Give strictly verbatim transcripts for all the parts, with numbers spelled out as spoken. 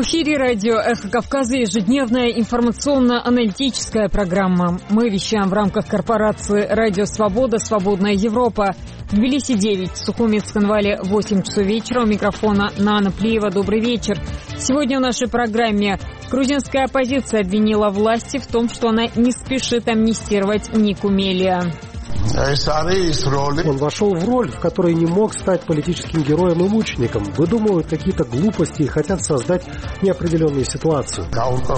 эфире радио «Эхо Кавказа» ежедневная информационно-аналитическая программа. Мы вещаем в рамках корпорации «Радио Свобода. Свободная Европа». В Тбилиси девять, в Сухуми, Цхинвале восемь часов вечера. У микрофона Нана Плиева. Добрый вечер. Сегодня в нашей программе грузинская оппозиция обвинила власти в том, что она не спешит амнистировать Нику Мелия. Он вошел в роль, в которой не мог стать политическим героем и мучеником. Выдумывают какие-то глупости и хотят создать неопределенную ситуацию.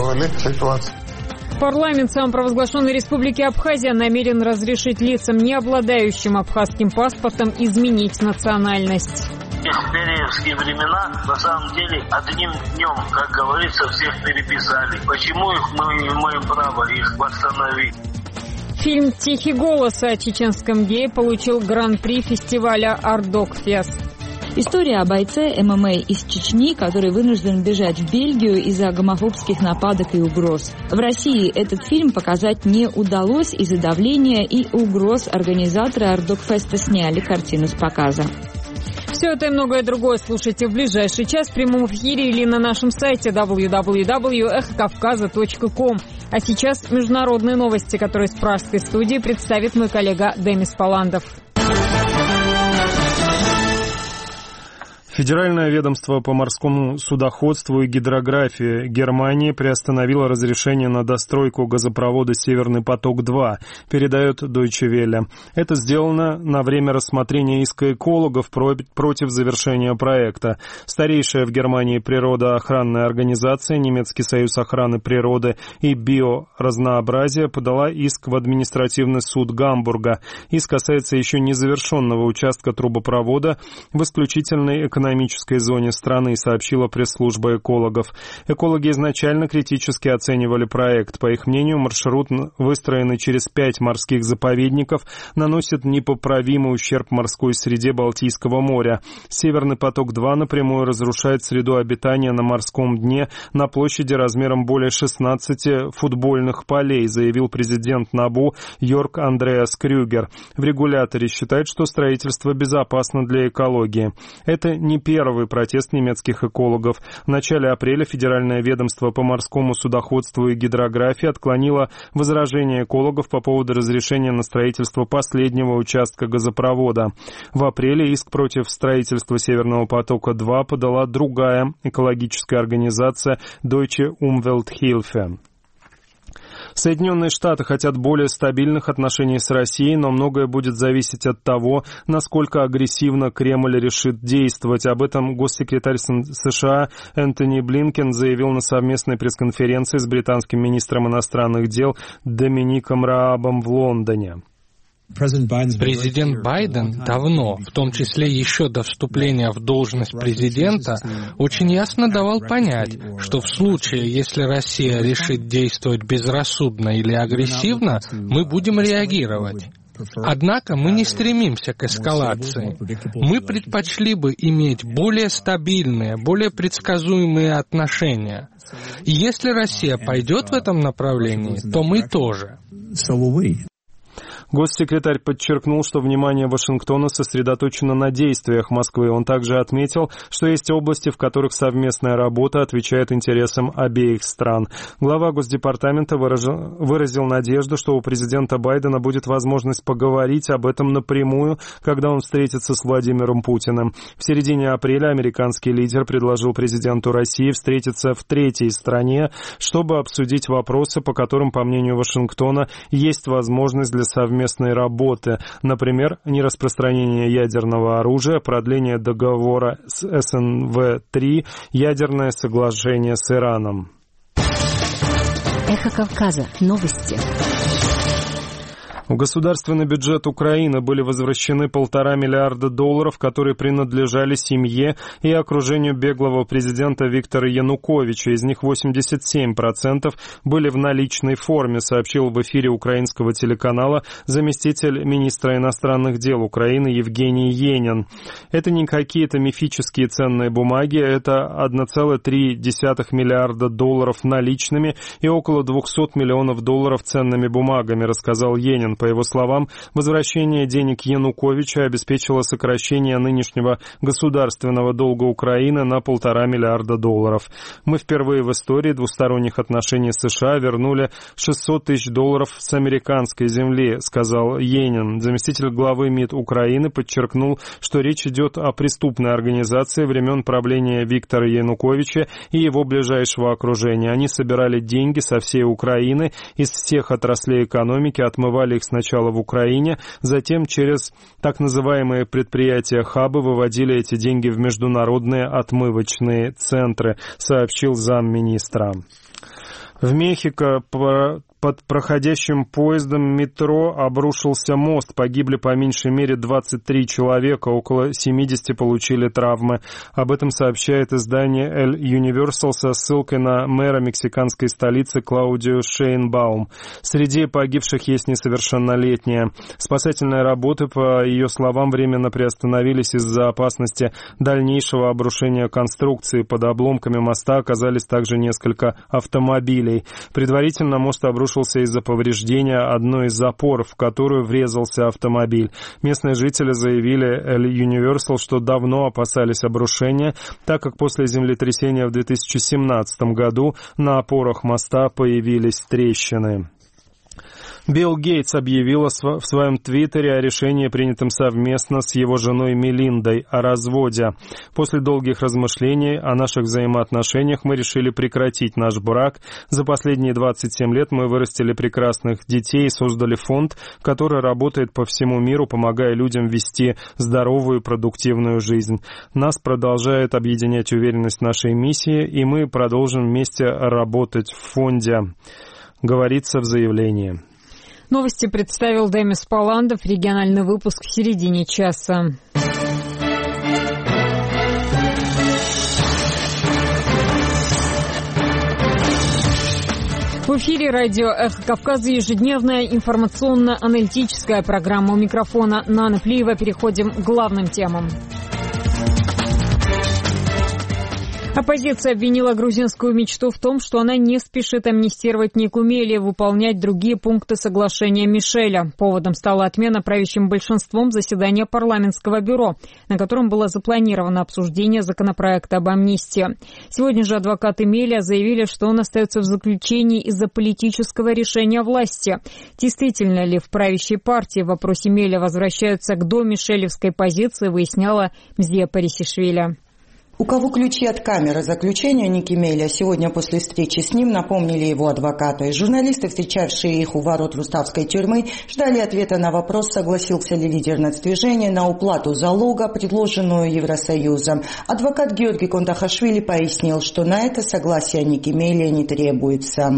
Парламент самопровозглашенной Республики Абхазия намерен разрешить лицам, не обладающим абхазским паспортом, изменить национальность. В периевские времена, на самом деле, одним днем, как говорится, всех переписали. Почему их мы не имеем права их восстановить? Фильм «Тихий голос» о чеченском гее получил гран-при фестиваля «Ардокфест». История о бойце эм эм а из Чечни, который вынужден бежать в Бельгию из-за гомофобских нападок и угроз. В России этот фильм показать не удалось из-за давления и угроз. Организаторы Ардокфеста сняли картину с показа. Все это и многое другое слушайте в ближайший час в прямом эфире или на нашем сайте дабл ю дабл ю дабл ю точка эхо кавказа точка ком. А сейчас международные новости, которые с пражской студии представит мой коллега Демис Паландов. Федеральное ведомство по морскому судоходству и гидрографии Германии приостановило разрешение на достройку газопровода «Северный поток-два», передает Deutsche Welle. Это сделано на время рассмотрения иска экологов против завершения проекта. Старейшая в Германии природоохранная организация Немецкий союз охраны природы и биоразнообразия подала иск в административный суд Гамбурга. Иск касается еще незавершенного участка трубопровода в исключительной экономической экономической зоне страны, сообщила пресс-служба экологов. Экологи изначально критически оценивали проект. По их мнению, маршрут, выстроенный через пять морских заповедников, наносит непоправимый ущерб морской среде Балтийского моря. «Северный поток-два» напрямую разрушает среду обитания на морском дне на площади размером более шестнадцати футбольных полей, заявил президент НАБУ Йорг Андреас Крюгер. В регуляторе считают, что строительство безопасно для экологии. Это не первый протест немецких экологов. В начале апреля Федеральное ведомство по морскому судоходству и гидрографии отклонило возражения экологов по поводу разрешения на строительство последнего участка газопровода. В апреле иск против строительства Северного потока-два подала другая экологическая организация Deutsche Umwelthilfe. Соединенные Штаты хотят более стабильных отношений с Россией, но многое будет зависеть от того, насколько агрессивно Кремль решит действовать. Об этом госсекретарь США Энтони Блинкен заявил на совместной пресс-конференции с британским министром иностранных дел Домиником Раабом в Лондоне. Президент Байден давно, в том числе еще до вступления в должность президента, очень ясно давал понять, что в случае, если Россия решит действовать безрассудно или агрессивно, мы будем реагировать. Однако мы не стремимся к эскалации. Мы предпочли бы иметь более стабильные, более предсказуемые отношения. И если Россия пойдет в этом направлении, то мы тоже. Госсекретарь подчеркнул, что внимание Вашингтона сосредоточено на действиях Москвы. Он также отметил, что есть области, в которых совместная работа отвечает интересам обеих стран. Глава Госдепартамента выразил, выразил надежду, что у президента Байдена будет возможность поговорить об этом напрямую, когда он встретится с Владимиром Путиным. В середине апреля американский лидер предложил президенту России встретиться в третьей стране, чтобы обсудить вопросы, по которым, по мнению Вашингтона, есть возможность для совместной местной работы, например, нераспространение ядерного оружия, продление договора с эс эн вэ три, ядерное соглашение с Ираном. Эхо Кавказа. Новости. В государственный бюджет Украины были возвращены полтора миллиарда долларов, которые принадлежали семье и окружению беглого президента Виктора Януковича. Из них восемьдесят семь процентов были в наличной форме, сообщил в эфире украинского телеканала заместитель министра иностранных дел Украины Евгений Енин. Это не какие-то мифические ценные бумаги, это один целых три десятых миллиарда долларов наличными и около двухсот миллионов долларов ценными бумагами, рассказал Енин. По его словам, возвращение денег Януковича обеспечило сокращение нынешнего государственного долга Украины на полтора миллиарда долларов. Мы впервые в истории двусторонних отношений с США вернули шестьсот тысяч долларов с американской земли, сказал Енин. Заместитель главы МИД Украины подчеркнул, что речь идет о преступной организации времен правления Виктора Януковича и его ближайшего окружения. Они собирали деньги со всей Украины, из всех отраслей экономики, отмывали их сначала в Украине, затем через так называемые предприятия-хабы выводили эти деньги в международные отмывочные центры, сообщил замминистра. В Мехико под проходящим поездом метро обрушился мост. Погибли по меньшей мере двадцать три человека, около семьдесят получили травмы. Об этом сообщает издание El Universal со ссылкой на мэра мексиканской столицы Клаудио Шейнбаум. Среди погибших есть несовершеннолетняя. Спасательные работы, по ее словам, временно приостановились из-за опасности дальнейшего обрушения конструкции. Под обломками моста оказались также несколько автомобилей. Предварительно мост обрушился из-за повреждения одной из запор, в которую врезался автомобиль. Местные жители заявили El Universal, что давно опасались обрушения, так как после землетрясения в две тысячи семнадцатом году на опорах моста появились трещины. Билл Гейтс объявил в своем твиттере о решении, принятом совместно с его женой Мелиндой, о разводе. После долгих размышлений о наших взаимоотношениях мы решили прекратить наш брак. За последние двадцать семь лет мы вырастили прекрасных детей и создали фонд, который работает по всему миру, помогая людям вести здоровую и продуктивную жизнь. Нас продолжает объединять уверенность в нашей миссии, и мы продолжим вместе работать в фонде, говорится в заявлении. Новости представил Демис Паландов. Региональный выпуск в середине часа. В эфире радио «Эхо Кавказа» ежедневная информационно-аналитическая программа. У микрофона Нана Плиева. Переходим к главным темам. Оппозиция обвинила грузинскую мечту в том, что она не спешит амнистировать Нику Мелли и выполнять другие пункты соглашения Мишеля. Поводом стала отмена правящим большинством заседания парламентского бюро, на котором было запланировано обсуждение законопроекта об амнистии. Сегодня же адвокаты Мелли заявили, что он остается в заключении из-за политического решения власти. Действительно ли в правящей партии в вопросе Мелли возвращаются к домишелевской позиции, выясняла Мзия Парисишвили. У кого ключи от камеры заключения Ники Мелли сегодня после встречи с ним напомнили его адвокаты. Журналисты, встречавшие их у ворот Руставской тюрьмы, ждали ответа на вопрос, согласился ли лидер нацдвижения на уплату залога, предложенную Евросоюзом. Адвокат Георгий Кондахашвили пояснил, что на это согласие Ники Мелли не требуется.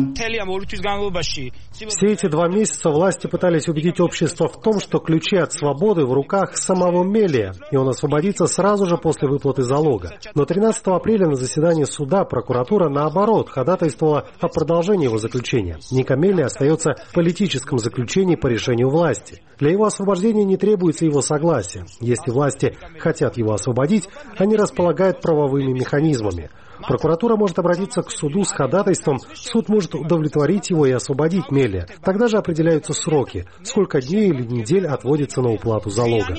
Все эти два месяца власти пытались убедить общество в том, что ключи от свободы в руках самого Мелли, и он освободится сразу же после выплаты залога. Но тринадцатого апреля на заседании суда прокуратура, наоборот, ходатайствовала о продолжении его заключения. Ника Мелли остается в политическом заключении по решению власти. Для его освобождения не требуется его согласия. Если власти хотят его освободить, они располагают правовыми механизмами. Прокуратура может обратиться к суду с ходатайством, суд может удовлетворить его и освободить Мелли. Тогда же определяются сроки, сколько дней или недель отводится на уплату залога.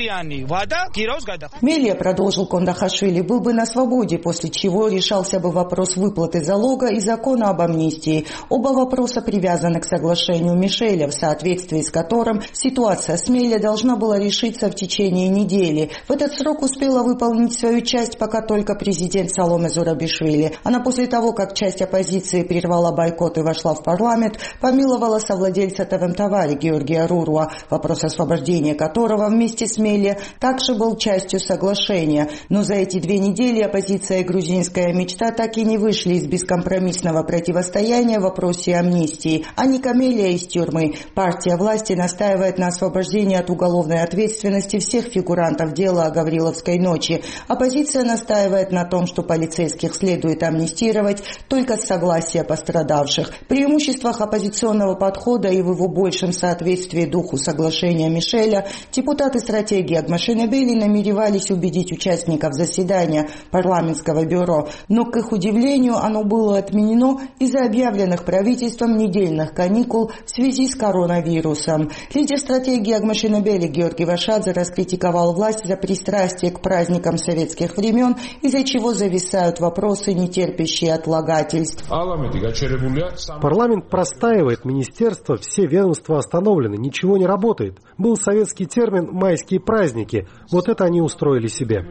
Мелли, продолжил Кондахашвили, был бы на свободе, после чего решался бы вопрос выплаты залога и закона об амнистии. Оба вопроса привязаны к соглашению Мишеля, в соответствии с которым ситуация с Мелли должна была решиться в течение недели. В этот срок успела выполнить свою часть пока только президент Саломе Зурабишвили. Она после того, как часть оппозиции прервала бойкот и вошла в парламент, помиловала совладельца ТВМ-Тавари Георгия Руруа, вопрос освобождения которого вместе с Мелли также был частью соглашения. Но за эти две недели оппозиция и грузинская мечта так и не вышли из бескомпромиссного противостояния в вопросе амнистии. А Ника Мелли из тюрьмы. Партия власти настаивает на освобождении от уголовной ответственности всех фигурантов дела о Гавриловской ночи. Оппозиция настаивает на том, что полицейские полицейских следует амнистировать только с согласия пострадавших. В преимуществах оппозиционного подхода и в его большем соответствии духу соглашения Мишеля депутаты стратегии Агмашенебели намеревались убедить участников заседания парламентского бюро, но, к их удивлению, оно было отменено из-за объявленных правительством недельных каникул в связи с коронавирусом. Лидер стратегии Агмашенебели Георгий Вашадзе раскритиковал власть за пристрастие к праздникам советских времен, из-за чего зависают вопросы, не терпящие отлагательств. Парламент простаивает, министерство, все ведомства остановлены, ничего не работает. Был советский термин «майские праздники». Вот это они устроили себе.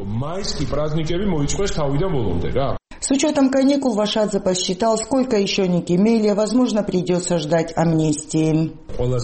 С учетом каникул Вашадзе посчитал, сколько еще Ники Мелия, возможно, придется ждать амнистии.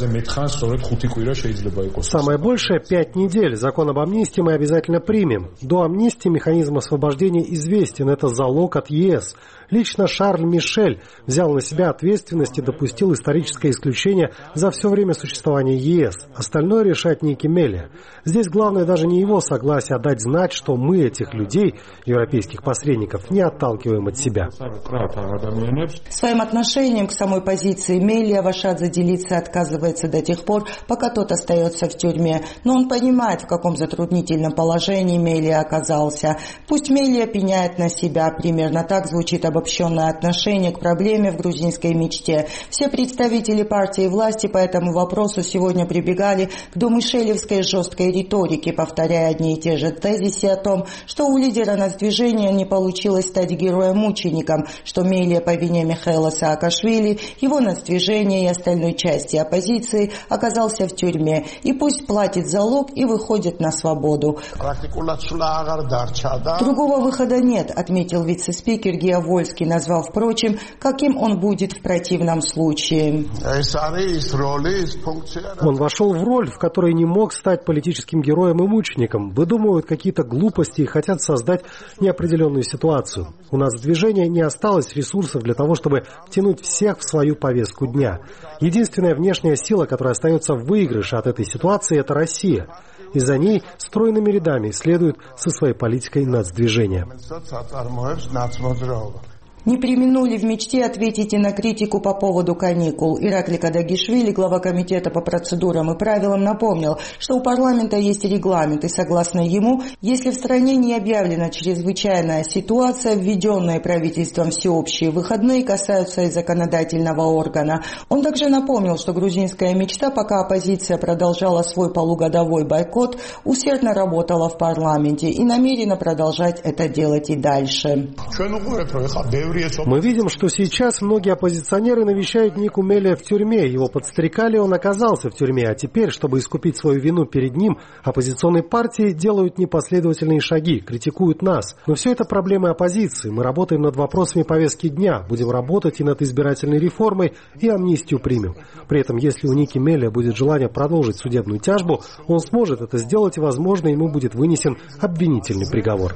Самое большее – пять недель. Закон об амнистии мы обязательно примем. До амнистии механизм освобождения известен. Это залог от ЕС. Лично Шарль Мишель взял на себя ответственность и допустил историческое исключение за все время существования ЕС. Остальное решает Ники Мелия. Здесь главное даже не его согласие, а дать знать, что мы этих людей, европейских посредников, не отталкиваем от себя. Своим отношением к самой позиции Мелия Вашадзе делиться отказывается до тех пор, пока тот остается в тюрьме. Но он понимает, в каком затруднительном положении Мелия оказался. Пусть Мелия пеняет на себя. Примерно так звучит обобщенное отношение к проблеме в грузинской мечте. Все представители партии власти по этому вопросу сегодня прибегали к домишелевской жесткой риторике, повторяя одни и те же тезисы о том, что у лидера нацдвижения не получилось стать героем-мучеником, что Мелия по вине Михаила Саакашвили, его нацдвижения и остальной части оппозиции оказался в тюрьме. И пусть платит залог и выходит на свободу. Другого выхода нет, отметил вице-спикер Гео Вольский, назвав, впрочем, каким он будет в противном случае. Он вошел в роль, в которой не мог стать политическим героем и мучеником. Выдумывают какие-то глупости и хотят создать неопределенную ситуацию. У нас в движении не осталось ресурсов для того, чтобы втянуть всех в свою повестку дня. Единственная внешняя сила, которая остается в выигрыше от этой ситуации, это Россия. И за ней стройными рядами следует со своей политикой нацдвижения. Не преминули в мечте ответить и на критику по поводу каникул. Иракли Кадагишвили, глава комитета по процедурам и правилам, напомнил, что у парламента есть регламент, и согласно ему, если в стране не объявлена чрезвычайная ситуация, введенные правительством всеобщие выходные касаются и законодательного органа. Он также напомнил, что грузинская мечта, пока оппозиция продолжала свой полугодовой бойкот, усердно работала в парламенте и намерена продолжать это делать и дальше. Мы видим, что сейчас многие оппозиционеры навещают Нику Мелия в тюрьме. Его подстрекали, он оказался в тюрьме. А теперь, чтобы искупить свою вину перед ним, оппозиционные партии делают непоследовательные шаги, критикуют нас. Но все это проблемы оппозиции. Мы работаем над вопросами повестки дня. Будем работать и над избирательной реформой, и амнистию примем. При этом, если у Ники Мелия будет желание продолжить судебную тяжбу, он сможет это сделать, и, возможно, ему будет вынесен обвинительный приговор.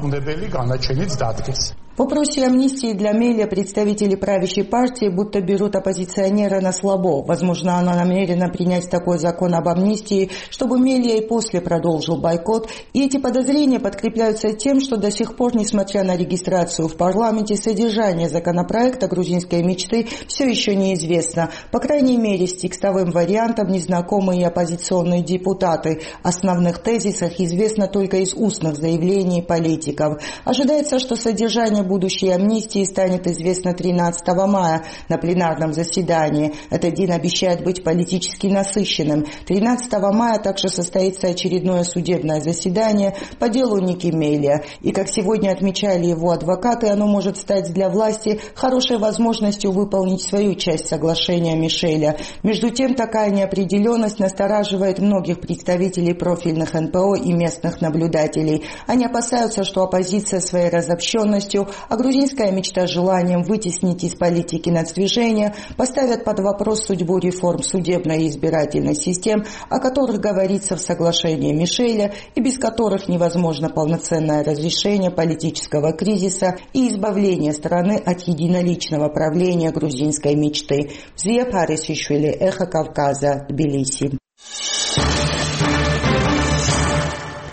В вопросе амнистии для Мелия представители правящей партии будто берут оппозиционера на слабо. Возможно, она намерена принять такой закон об амнистии, чтобы Мелия и после продолжил бойкот. И эти подозрения подкрепляются тем, что до сих пор, несмотря на регистрацию в парламенте, содержание законопроекта грузинской мечты все еще неизвестно. По крайней мере, с текстовым вариантом незнакомые оппозиционные депутаты. Основных тезисах известно только из устных заявлений политиков. Ожидается, что содержание будущей амнистии станет известно тринадцатого мая на пленарном заседании. Этот день обещает быть политически насыщенным. тринадцатого мая также состоится очередное судебное заседание по делу Ники Мелия. И, как сегодня отмечали его адвокаты, оно может стать для власти хорошей возможностью выполнить свою часть соглашения Мишеля. Между тем, такая неопределенность настораживает многих представителей профильных эн пэ о и местных наблюдателей. Они опасаются, что оппозиция своей разобщенностью, а грузинская мечта желанием вытеснить из политики нацдвижения поставят под вопрос судьбу реформ судебной и избирательной систем, о которых говорится в соглашении Мишеля и без которых невозможно полноценное разрешение политического кризиса и избавление страны от единоличного правления грузинской мечты. Зия Парисишвили, Эхо Кавказа, Тбилиси.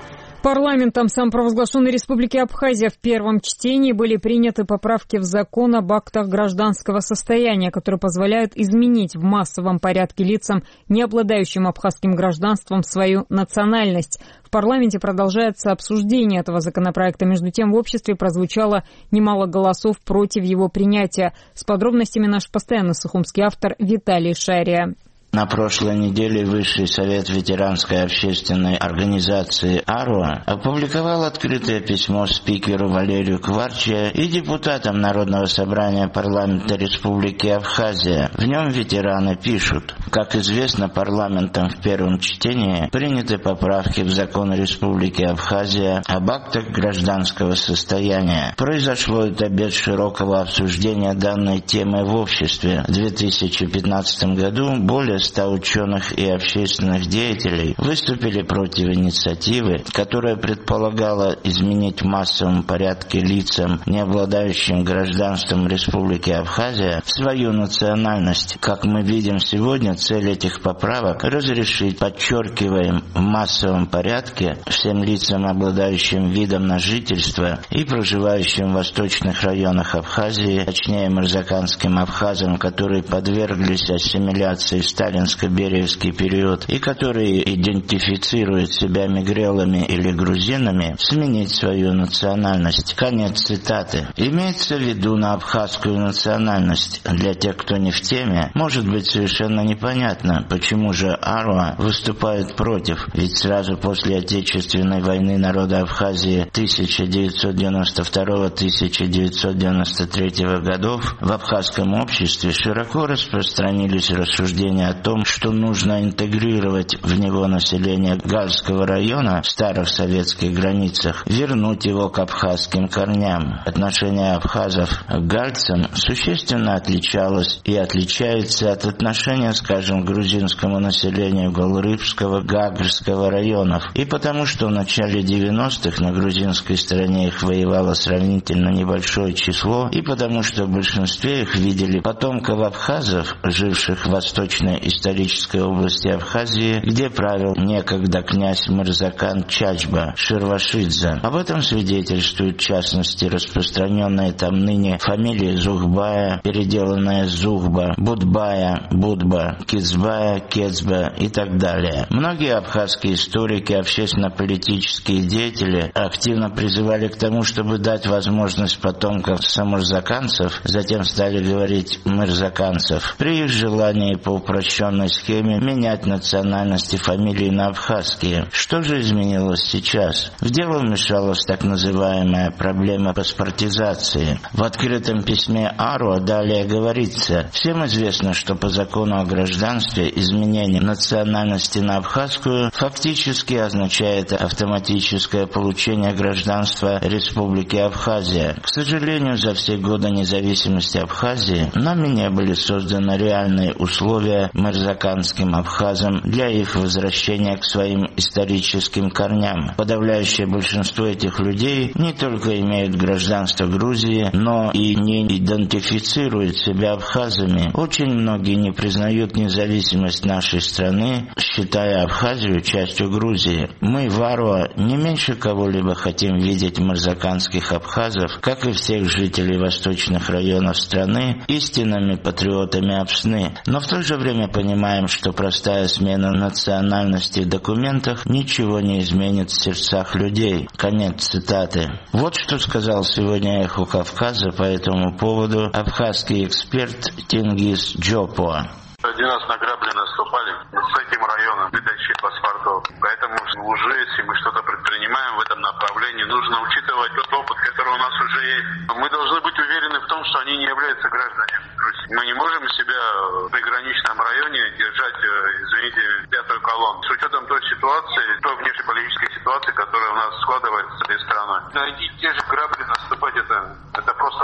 Парламентом самопровозглашенной Республики Абхазия в первом чтении были приняты поправки в закон об актах гражданского состояния, которые позволяют изменить в массовом порядке лицам, не обладающим абхазским гражданством, свою национальность. В парламенте продолжается обсуждение этого законопроекта. Между тем, в обществе прозвучало немало голосов против его принятия. С подробностями наш постоянный сухумский автор Виталий Шария. На прошлой неделе Высший совет ветеранской общественной организации АРОА опубликовал открытое письмо спикеру Валерию Кварче и депутатам Народного собрания парламента Республики Абхазия. В нем ветераны пишут: как известно, парламентом в первом чтении приняты поправки в закон Республики Абхазия об актах гражданского состояния. Произошло это без широкого обсуждения данной темы в обществе. В две тысячи пятнадцатом году более ста ученых и общественных деятелей выступили против инициативы, которая предполагала изменить в массовом порядке лицам, не обладающим гражданством Республики Абхазия, свою национальность. Как мы видим сегодня, цель этих поправок — разрешить, подчеркиваем, в массовом порядке всем лицам, обладающим видом на жительство и проживающим в восточных районах Абхазии, точнее мырзаканским абхазам, которые подверглись ассимиляции в сталинско-бериевский период и которые идентифицируют себя мигрелами или грузинами, сменить свою национальность. Конец цитаты. Имеется в виду на абхазскую национальность. Для тех, кто не в теме, может быть совершенно непонятно, почему же АРОА выступает против. Ведь сразу после Отечественной войны народа Абхазии тысяча девятьсот девяносто второго — тысяча девятьсот девяносто третьего годов в абхазском обществе широко распространились рассуждения о том, что нужно интегрировать в него население Гальского района в старых советских границах, вернуть его к абхазским корням. Отношение абхазов к гальцам существенно отличалось и отличается от отношения, скажем, к грузинскому населению Голрыбского, Гагрского районов. И потому, что в начале девяностых на грузинской стороне их воевало сравнительно небольшое число, и потому, что в большинстве их видели потомков абхазов, живших в восточной исторической области Абхазии, где правил некогда князь Мырзакан Чачба Ширвашидзе. Об этом свидетельствуют, в частности, распространенные там ныне фамилии Зухбая, переделанная Зухба, Будбая, Будба, Кицбая, Кецба и так далее. Многие абхазские историки, общественно-политические деятели активно призывали к тому, чтобы дать возможность потомкам самурзаканцев, затем стали говорить мырзаканцев, при их желании по упрощенной схеме менять национальности фамилии на абхазские. Что же изменилось сейчас? В дело вмешалась так называемая проблема паспортизации. В открытом письме АРОА далее говорится: всем известно, что по закону о гражданстве изменение национальности на абхазскую фактически означает автоматическое получение гражданства Республики Абхазия. К сожалению, за все годы независимости Абхазии нами не были созданы реальные условия мырзаканским абхазам для их возвращения к своим историческим корням. Подавляющее большинство этих людей не только имеют гражданство Грузии, но и не идентифицируют себя абхазами. Очень многие не признают независимость нашей страны, считая Абхазию частью Грузии. Мы в АРОА не меньше кого-либо хотим видеть мырзаканских абхазов, как и всех жителей восточных районов страны, истинными патриотами Апсны. Но в то же время понимаем, что простая смена национальности в документах ничего не изменит в сердцах людей. Конец цитаты. Вот что сказал сегодня «Эхо Кавказа» по этому поводу абхазский эксперт Тенгиз Джопуа. Один раз на грабли наступали с этим районом выдачи паспортов. Поэтому уже, если мы что-то предпринимаем в этом направлении, нужно учитывать тот опыт, который у нас уже есть. Мы должны быть уверены в том, что они не являются гражданами. Мы не можем себя в приграничном районе держать, извините, пятую колонну. С учетом той ситуации, той внешнеполитической ситуации, которая у нас складывается с этой страной. Найти те же грабли, наступать, это, это просто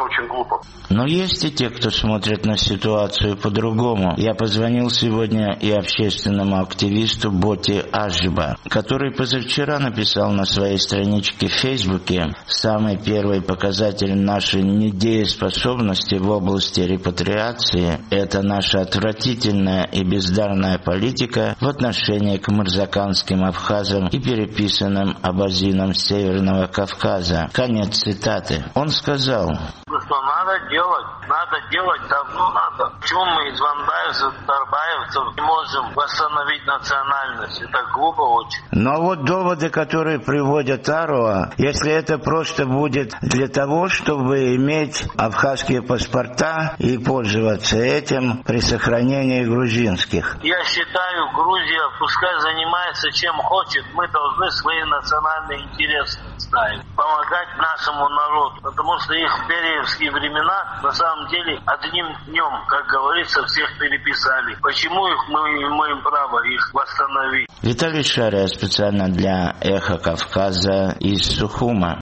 очень глупо. Но есть и те, кто смотрит на ситуацию по-другому. Я позвонил сегодня и общественному активисту Боти Ажиба, который позавчера написал на своей страничке в Фейсбуке: самый первый показатель нашей недееспособности в области репатриации – это наша отвратительная и бездарная политика в отношении к мырзаканским абхазам и переписанным абазинам Северного Кавказа. Конец цитаты. Он сказал: что надо делать, надо делать, давно надо. Почему мы из вандаевцев, тарбаевцев не можем восстановить национальность? Это глупо очень. Но вот доводы, которые приводят Аруа, если это просто будет для того, чтобы иметь абхазские паспорта и пользоваться этим при сохранении грузинских. Я считаю, Грузия пускай занимается чем хочет, мы должны свои национальные интересы ставить, помогать нашему народу, потому что их в периевские времена на самом деле одним днем, как говорится, всех переписали. Почему их мы имеем право их восстановить? Виталий Шария специально для «Эхо Кавказа» из Сухума.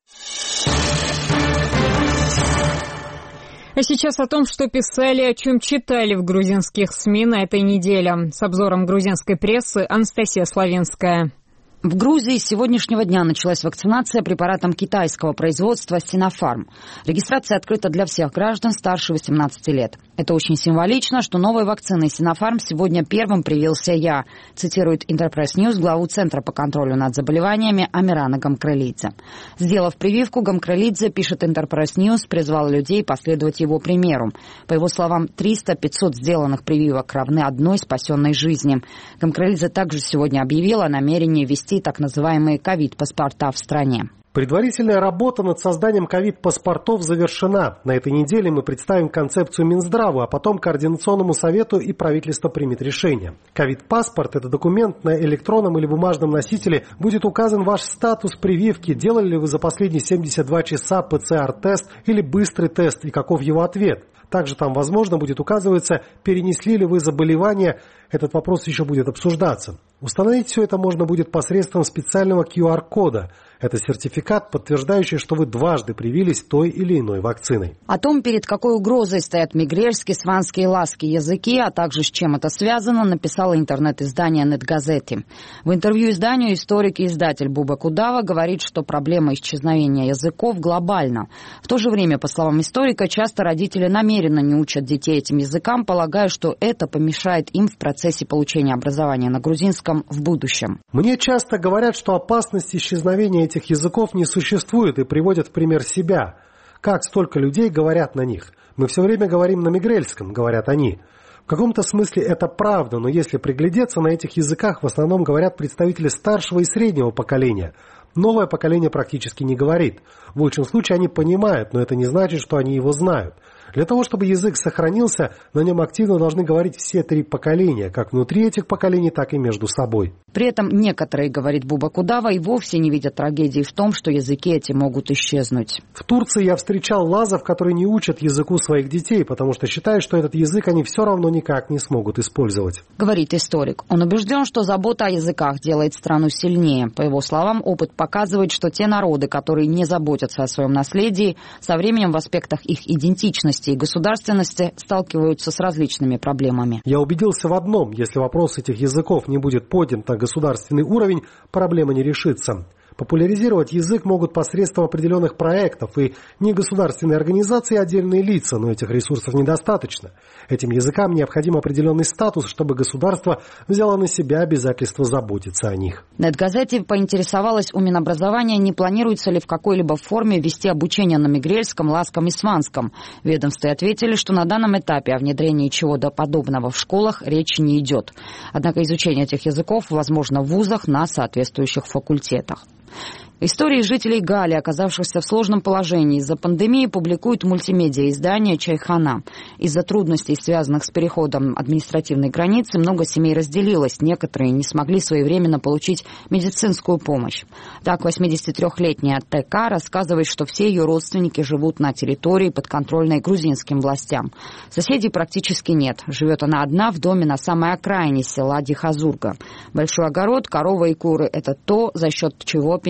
А сейчас о том, что писали, о чем читали в грузинских СМИ на этой неделе. С обзором грузинской прессы Анастасия Славинская. В Грузии с сегодняшнего дня началась вакцинация препаратом китайского производства Sinopharm. Регистрация открыта для всех граждан старше восемнадцати лет. Это очень символично, что новой вакциной Sinopharm сегодня первым привился я, цитирует Интерпресс Ньюс главу Центра по контролю над заболеваниями Амирана Гамкрелидзе. Сделав прививку, Гамкрелидзе, пишет Интерпресс Ньюс, призвал людей последовать его примеру. По его словам, триста-пятьсот сделанных прививок равны одной спасенной жизни. Гамкрелидзе также сегодня объявил о намерении ввести так называемые ковид-паспорта в стране. Предварительная работа над созданием ковид-паспортов завершена. На этой неделе мы представим концепцию Минздрава, а потом Координационному совету, и правительство примет решение. Ковид-паспорт – это документ, на электронном или бумажном носителе будет указан ваш статус прививки, делали ли вы за последние семьдесят два часа пэ цэ эр-тест или быстрый тест и каков его ответ. Также там, возможно, будет указываться, перенесли ли вы заболевание. Этот вопрос еще будет обсуждаться. Установить все это можно будет посредством специального ку ар-кода. Это сертификат, подтверждающий, что вы дважды привились той или иной вакциной. О том, перед какой угрозой стоят мигрельский, сванский и ласский языки, а также с чем это связано, написало интернет-издание «Нетгазети». В интервью изданию историк и издатель Буба Кудава говорит, что проблема исчезновения языков глобальна. В то же время, по словам историка, часто родители намеренно не учат детей этим языкам, полагая, что это помешает им в процессе получения образования на грузинском в будущем. Мне часто говорят, что опасность исчезновения этих языков не существует, и приводят в пример себя. Как столько людей говорят на них? Мы все время говорим на мигрельском, говорят они. В каком-то смысле это правда, но если приглядеться, на этих языках в основном говорят представители старшего и среднего поколения. Новое поколение практически не говорит. В лучшем случае они понимают, но это не значит, что они его знают. Для того, чтобы язык сохранился, на нем активно должны говорить все три поколения, как внутри этих поколений, так и между собой. При этом некоторые, говорит Буба Кудава, и вовсе не видят трагедии в том, что языки эти могут исчезнуть. В Турции я встречал лазов, которые не учат языку своих детей, потому что считают, что этот язык они все равно никак не смогут использовать. Говорит историк. Он убежден, что забота о языках делает страну сильнее. По его словам, опыт показывает, что те народы, которые не заботятся о своем наследии, со временем в аспектах их идентичности и государственности сталкиваются с различными проблемами. Я убедился в одном: если вопрос этих языков не будет поднят на государственный уровень, проблема не решится. Популяризировать язык могут посредством определенных проектов и негосударственные организации и отдельные лица, но этих ресурсов недостаточно. Этим языкам необходим определенный статус, чтобы государство взяло на себя обязательство заботиться о них. Нетгазети поинтересовалась у Минобразования, не планируется ли в какой-либо форме вести обучение на мигрельском, ласском и сванском. В ведомстве ответили, что на данном этапе о внедрении чего-то подобного в школах речи не идет. Однако изучение этих языков возможно в вузах на соответствующих факультетах. Истории жителей Гали, оказавшихся в сложном положении из-за пандемии, публикует мультимедиа-издание «Чайхана». Из-за трудностей, связанных с переходом административной границы, много семей разделилось. Некоторые не смогли своевременно получить медицинскую помощь. Так, восьмидесятитрёхлетняя ТК рассказывает, что все ее родственники живут на территории, подконтрольной грузинским властям. Соседей практически нет. Живет она одна в доме на самой окраине села Дихазурга. Большой огород, коровы и куры – это то, за счет чего пенсионеры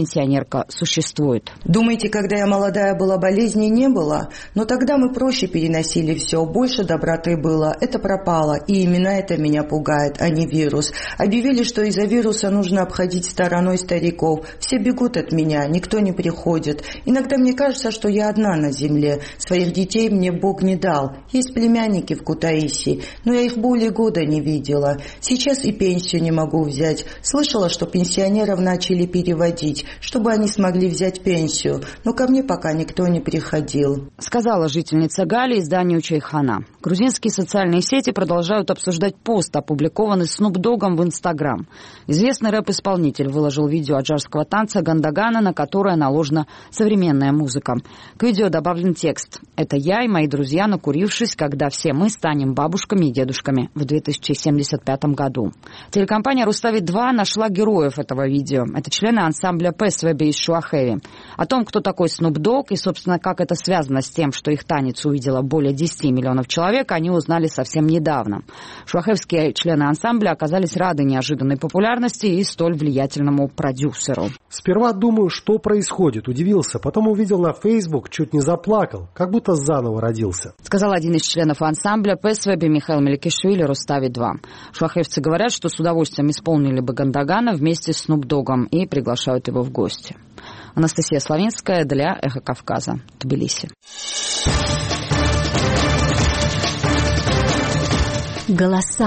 проверка существует. Думаете, когда я молодая была, болезней не было? Но тогда мы проще переносили все, больше доброты было. Это пропало, и именно это меня пугает, а не вирус. Объявили, что из-за вируса нужно обходить стороной стариков. Все бегут от меня, никто не приходит. Иногда мне кажется, что я одна на земле. Своих детей мне Бог не дал. Есть племянники в Кутаиси, но я их более года не видела. Сейчас и пенсию не могу взять. Слышала, что пенсионеров начали переводить, чтобы они смогли взять пенсию. Но ко мне пока никто не приходил. Сказала жительница Гали изданию Чайхана. Грузинские социальные сети продолжают обсуждать пост, опубликованный Снуп Доггом в Инстаграм. Известный рэп-исполнитель выложил видео аджарского танца Гандагана, на которое наложена современная музыка. К видео добавлен текст. «Это я и мои друзья, накурившись, когда все мы станем бабушками и дедушками» в две тысячи семьдесят пятом году. Телекомпания «Рустави два» нашла героев этого видео. Это члены ансамбля Песвеби из Шуахеви. О том, кто такой Снуп Догг и, собственно, как это связано с тем, что их танец увидело более десяти миллионов человек, они узнали совсем недавно. Шуахевские члены ансамбля оказались рады неожиданной популярности и столь влиятельному продюсеру. Сперва думаю, что происходит, удивился, потом увидел на Facebook, чуть не заплакал, как будто заново родился. Сказал один из членов ансамбля Песвеби Михаил Меликишвили Рустави два. Шуахевцы говорят, что с удовольствием исполнили бы Гандагана вместе с Снуп Доггом и приглашают его в гости. Анастасия Славинская для «Эхо Кавказа», Тбилиси. Голоса.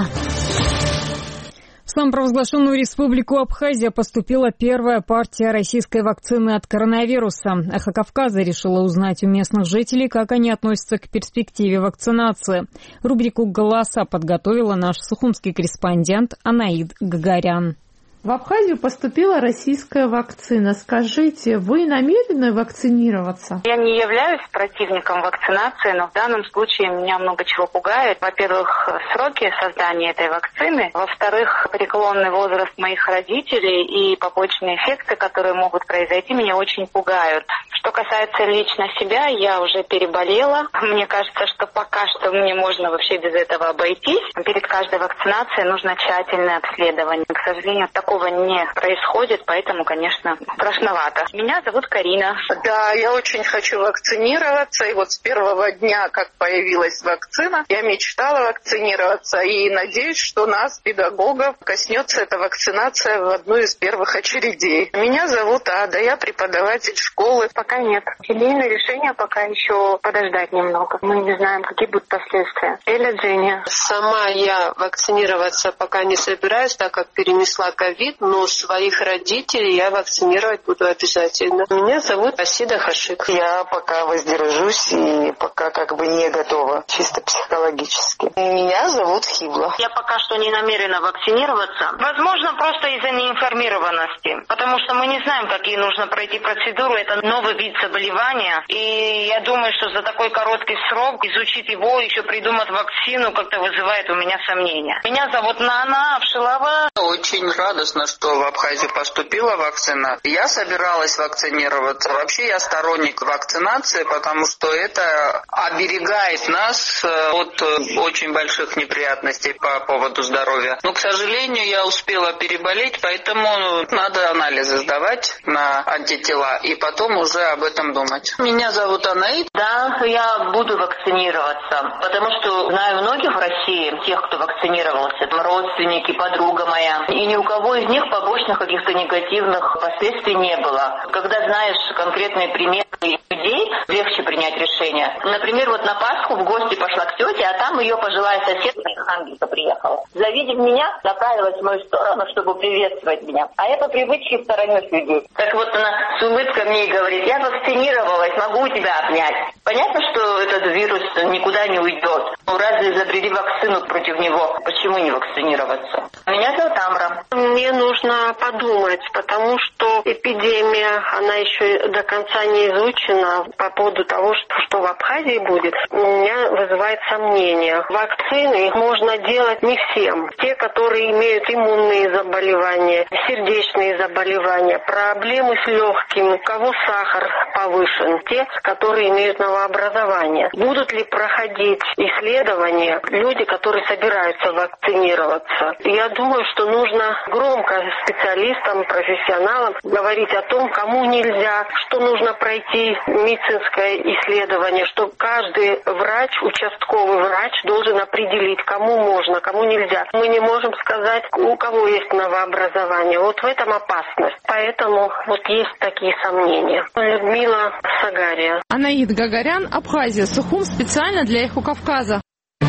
В самопровозглашенную республику Абхазия поступила первая партия российской вакцины от коронавируса. «Эхо Кавказа» решила узнать у местных жителей, как они относятся к перспективе вакцинации. Рубрику «Голоса» подготовила наш сухумский корреспондент Анаид Гагарян. В Абхазию поступила российская вакцина. Скажите, вы намерены вакцинироваться? Я не являюсь противником вакцинации, но в данном случае меня много чего пугает. Во-первых, сроки создания этой вакцины. Во-вторых, преклонный возраст моих родителей и побочные эффекты, которые могут произойти, меня очень пугают. Что касается лично себя, я уже переболела. Мне кажется, что пока что мне можно вообще без этого обойтись. Перед каждой вакцинацией нужно тщательное обследование. К сожалению, такого не происходит, поэтому, конечно, страшновато. Меня зовут Карина. Да, я очень хочу вакцинироваться, и вот с первого дня, как появилась вакцина, я мечтала вакцинироваться, и надеюсь, что нас, педагогов, коснется эта вакцинация в одну из первых очередей. Меня зовут Ада, я преподаватель школы. Пока нет. Семейное решение пока еще подождать немного. Мы не знаем, какие будут последствия. Эля Дженни. Сама я вакцинироваться пока не собираюсь, так как перенесла ковид, но своих родителей я вакцинировать буду обязательно. Меня зовут Асида Хашик. Я пока воздержусь и пока как бы не готова, чисто психологически. Меня зовут Хибла. Я пока что не намерена вакцинироваться. Возможно, просто из-за неинформированности. Потому что мы не знаем, какие нужно пройти процедуру. Это новый вид заболевания. И я думаю, что за такой короткий срок изучить его, еще придумать вакцину, как-то вызывает у меня сомнения. Меня зовут Нана Авшилова. Очень радостно, что в Абхазию поступила вакцина. Я собиралась вакцинироваться. Вообще я сторонник вакцинации, потому что это оберегает нас от очень больших неприятностей по поводу здоровья. Но, к сожалению, я успела переболеть, поэтому надо анализы сдавать на антитела и потом уже об этом думать. Меня зовут Анаид. Да, я буду вакцинироваться, потому что знаю многих в России, тех, кто вакцинировался, родственники, подруга моя, и ни у кого из них побочных каких-то негативных последствий не было. Когда знаешь конкретные примеры людей, легче принять решение. Например, вот на Пасху в гости пошла к тете, а там ее пожилая соседка из Архангельска приехала. Завидев меня, направилась в мою сторону, чтобы приветствовать меня. А я по привычке сторонюсь людей. Так вот она с улыбкой мне и говорит: я вакцинировалась, могу тебя обнять. Понятно, что этот вирус никуда не уйдет. Ну, разве изобрели вакцину против него? Почему не вакцинироваться? Меня зовут Амра. Мне нужно подумать, потому что эпидемия, она еще до конца не изучена по поводу того, что, что в Абхазии будет. Меня вызывает сомнения. Вакцины можно делать не всем. Те, которые имеют иммунные заболевания, сердечные заболевания, проблемы с легкими, у кого сахар повышен, те, которые имеют новообразование. Будут ли проходить исследования люди, которые собираются вакцинироваться? Я думаю, что нужно громко специалистам, профессионалам говорить о том, кому нельзя, что нужно пройти медицинское исследование, что каждый врач, участковый врач должен определить, кому можно, кому нельзя. Мы не можем сказать, у кого есть новообразование. Вот в этом опасность. Поэтому вот есть такие сомнения. Людмила Сагария. Анаид Гагарян, Абхазия, Сухум, специально для «Эхо Кавказа».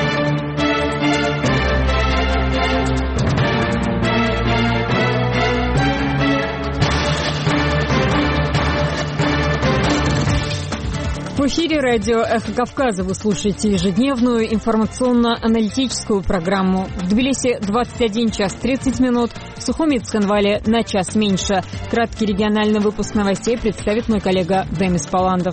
В эфире радио «Эхо Кавказа» вы слушаете ежедневную информационно-аналитическую программу. В Тбилиси двадцать один час тридцать минут, в Сухуми и Цхинвале на час меньше. Краткий региональный выпуск новостей представит мой коллега Демис Паландов.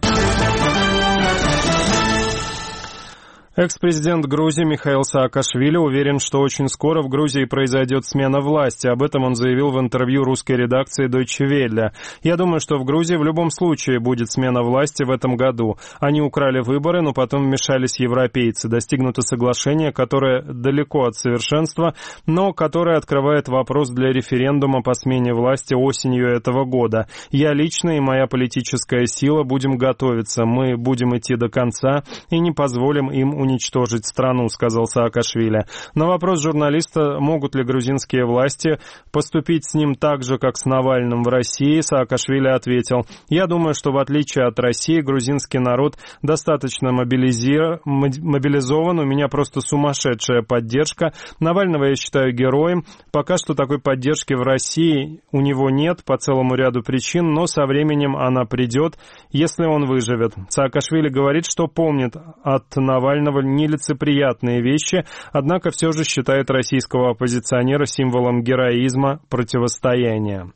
Экс-президент Грузии Михаил Саакашвили уверен, что очень скоро в Грузии произойдет смена власти. Об этом он заявил в интервью русской редакции Deutsche Welle. «Я думаю, что в Грузии в любом случае будет смена власти в этом году. Они украли выборы, но потом вмешались европейцы. Достигнуто соглашение, которое далеко от совершенства, но которое открывает вопрос для референдума по смене власти осенью этого года. Я лично и моя политическая сила будем готовиться. Мы будем идти до конца и не позволим им уничтожить страну», — сказал Саакашвили. На вопрос журналиста, могут ли грузинские власти поступить с ним так же, как с Навальным в России, Саакашвили ответил: «Я думаю, что в отличие от России, грузинский народ достаточно мобилизи... мобилизован, у меня просто сумасшедшая поддержка. Навального я считаю героем. Пока что такой поддержки в России у него нет по целому ряду причин, но со временем она придет, если он выживет». Саакашвили говорит, что помнит от Навального нелицеприятные вещи, однако все же считает российского оппозиционера символом героизма противостояния.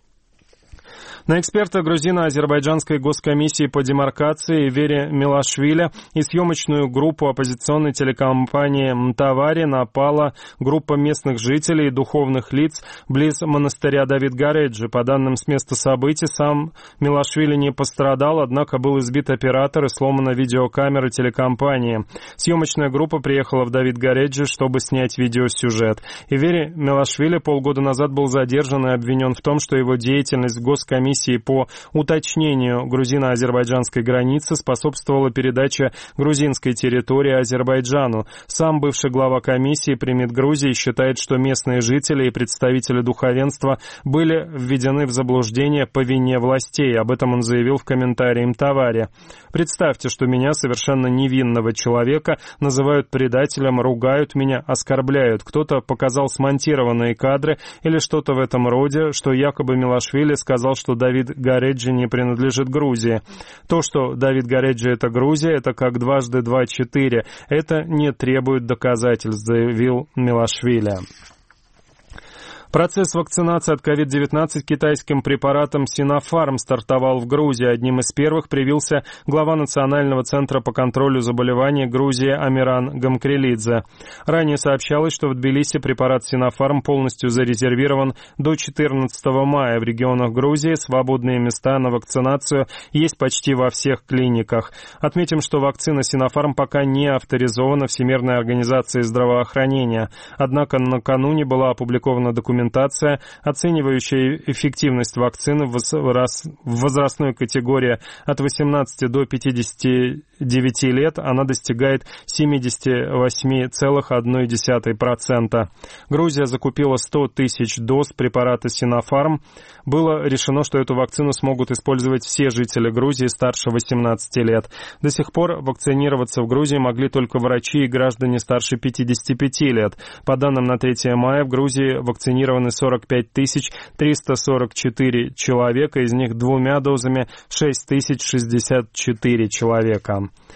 На эксперта грузино-азербайджанской госкомиссии по демаркации Вере Милашвили и съемочную группу оппозиционной телекомпании «Мтавари» напала группа местных жителей и духовных лиц близ монастыря Давид-Гареджи. По данным с места событий, сам Милашвили не пострадал, однако был избит оператор и сломана видеокамера телекомпании. Съемочная группа приехала в Давид-Гареджи, чтобы снять видеосюжет. И Вере Милашвили полгода назад был задержан и обвинен в том, что его деятельность в госкомиссии по уточнению грузино-азербайджанской границы способствовала передаче грузинской территории Азербайджану. Сам бывший глава комиссии при МИД Грузии считает, что местные жители и представители духовенства были введены в заблуждение по вине властей. Об этом он заявил в комментарии «Мтавари». «Представьте, что меня, совершенно невинного человека, называют предателем, ругают меня, оскорбляют. Кто-то показал смонтированные кадры или что-то в этом роде, что якобы Милашвили сказал, что Давид Гареджи не принадлежит Грузии. То, что Давид Гареджи — это Грузия, это как дважды два — четыре. Это не требует доказательств», — заявил Милашвили. Процесс вакцинации от ковид девятнадцать китайским препаратом Sinopharm стартовал в Грузии. Одним из первых привился глава Национального центра по контролю заболеваний Грузии Амиран Гамкрелидзе. Ранее сообщалось, что в Тбилиси препарат Sinopharm полностью зарезервирован до четырнадцатого мая. В регионах Грузии свободные места на вакцинацию есть почти во всех клиниках. Отметим, что вакцина Sinopharm пока не авторизована Всемирной организацией здравоохранения. Однако накануне была опубликована документация, оценивающая эффективность вакцины в возрастной категории от восемнадцати до пятидесяти девяти лет. Она достигает семьдесят восемь целых одна десятая процента. Грузия закупила сто тысяч доз препарата Sinopharm. Было решено, что эту вакцину смогут использовать все жители Грузии старше восемнадцати лет. До сих пор вакцинироваться в Грузии могли только врачи и граждане старше пятидесяти пяти лет. По данным на третье мая в Грузии вакцинированы сорок пять тысяч триста сорок четыре человека, из них двумя дозами шесть тысяч шестьдесят четыре человека.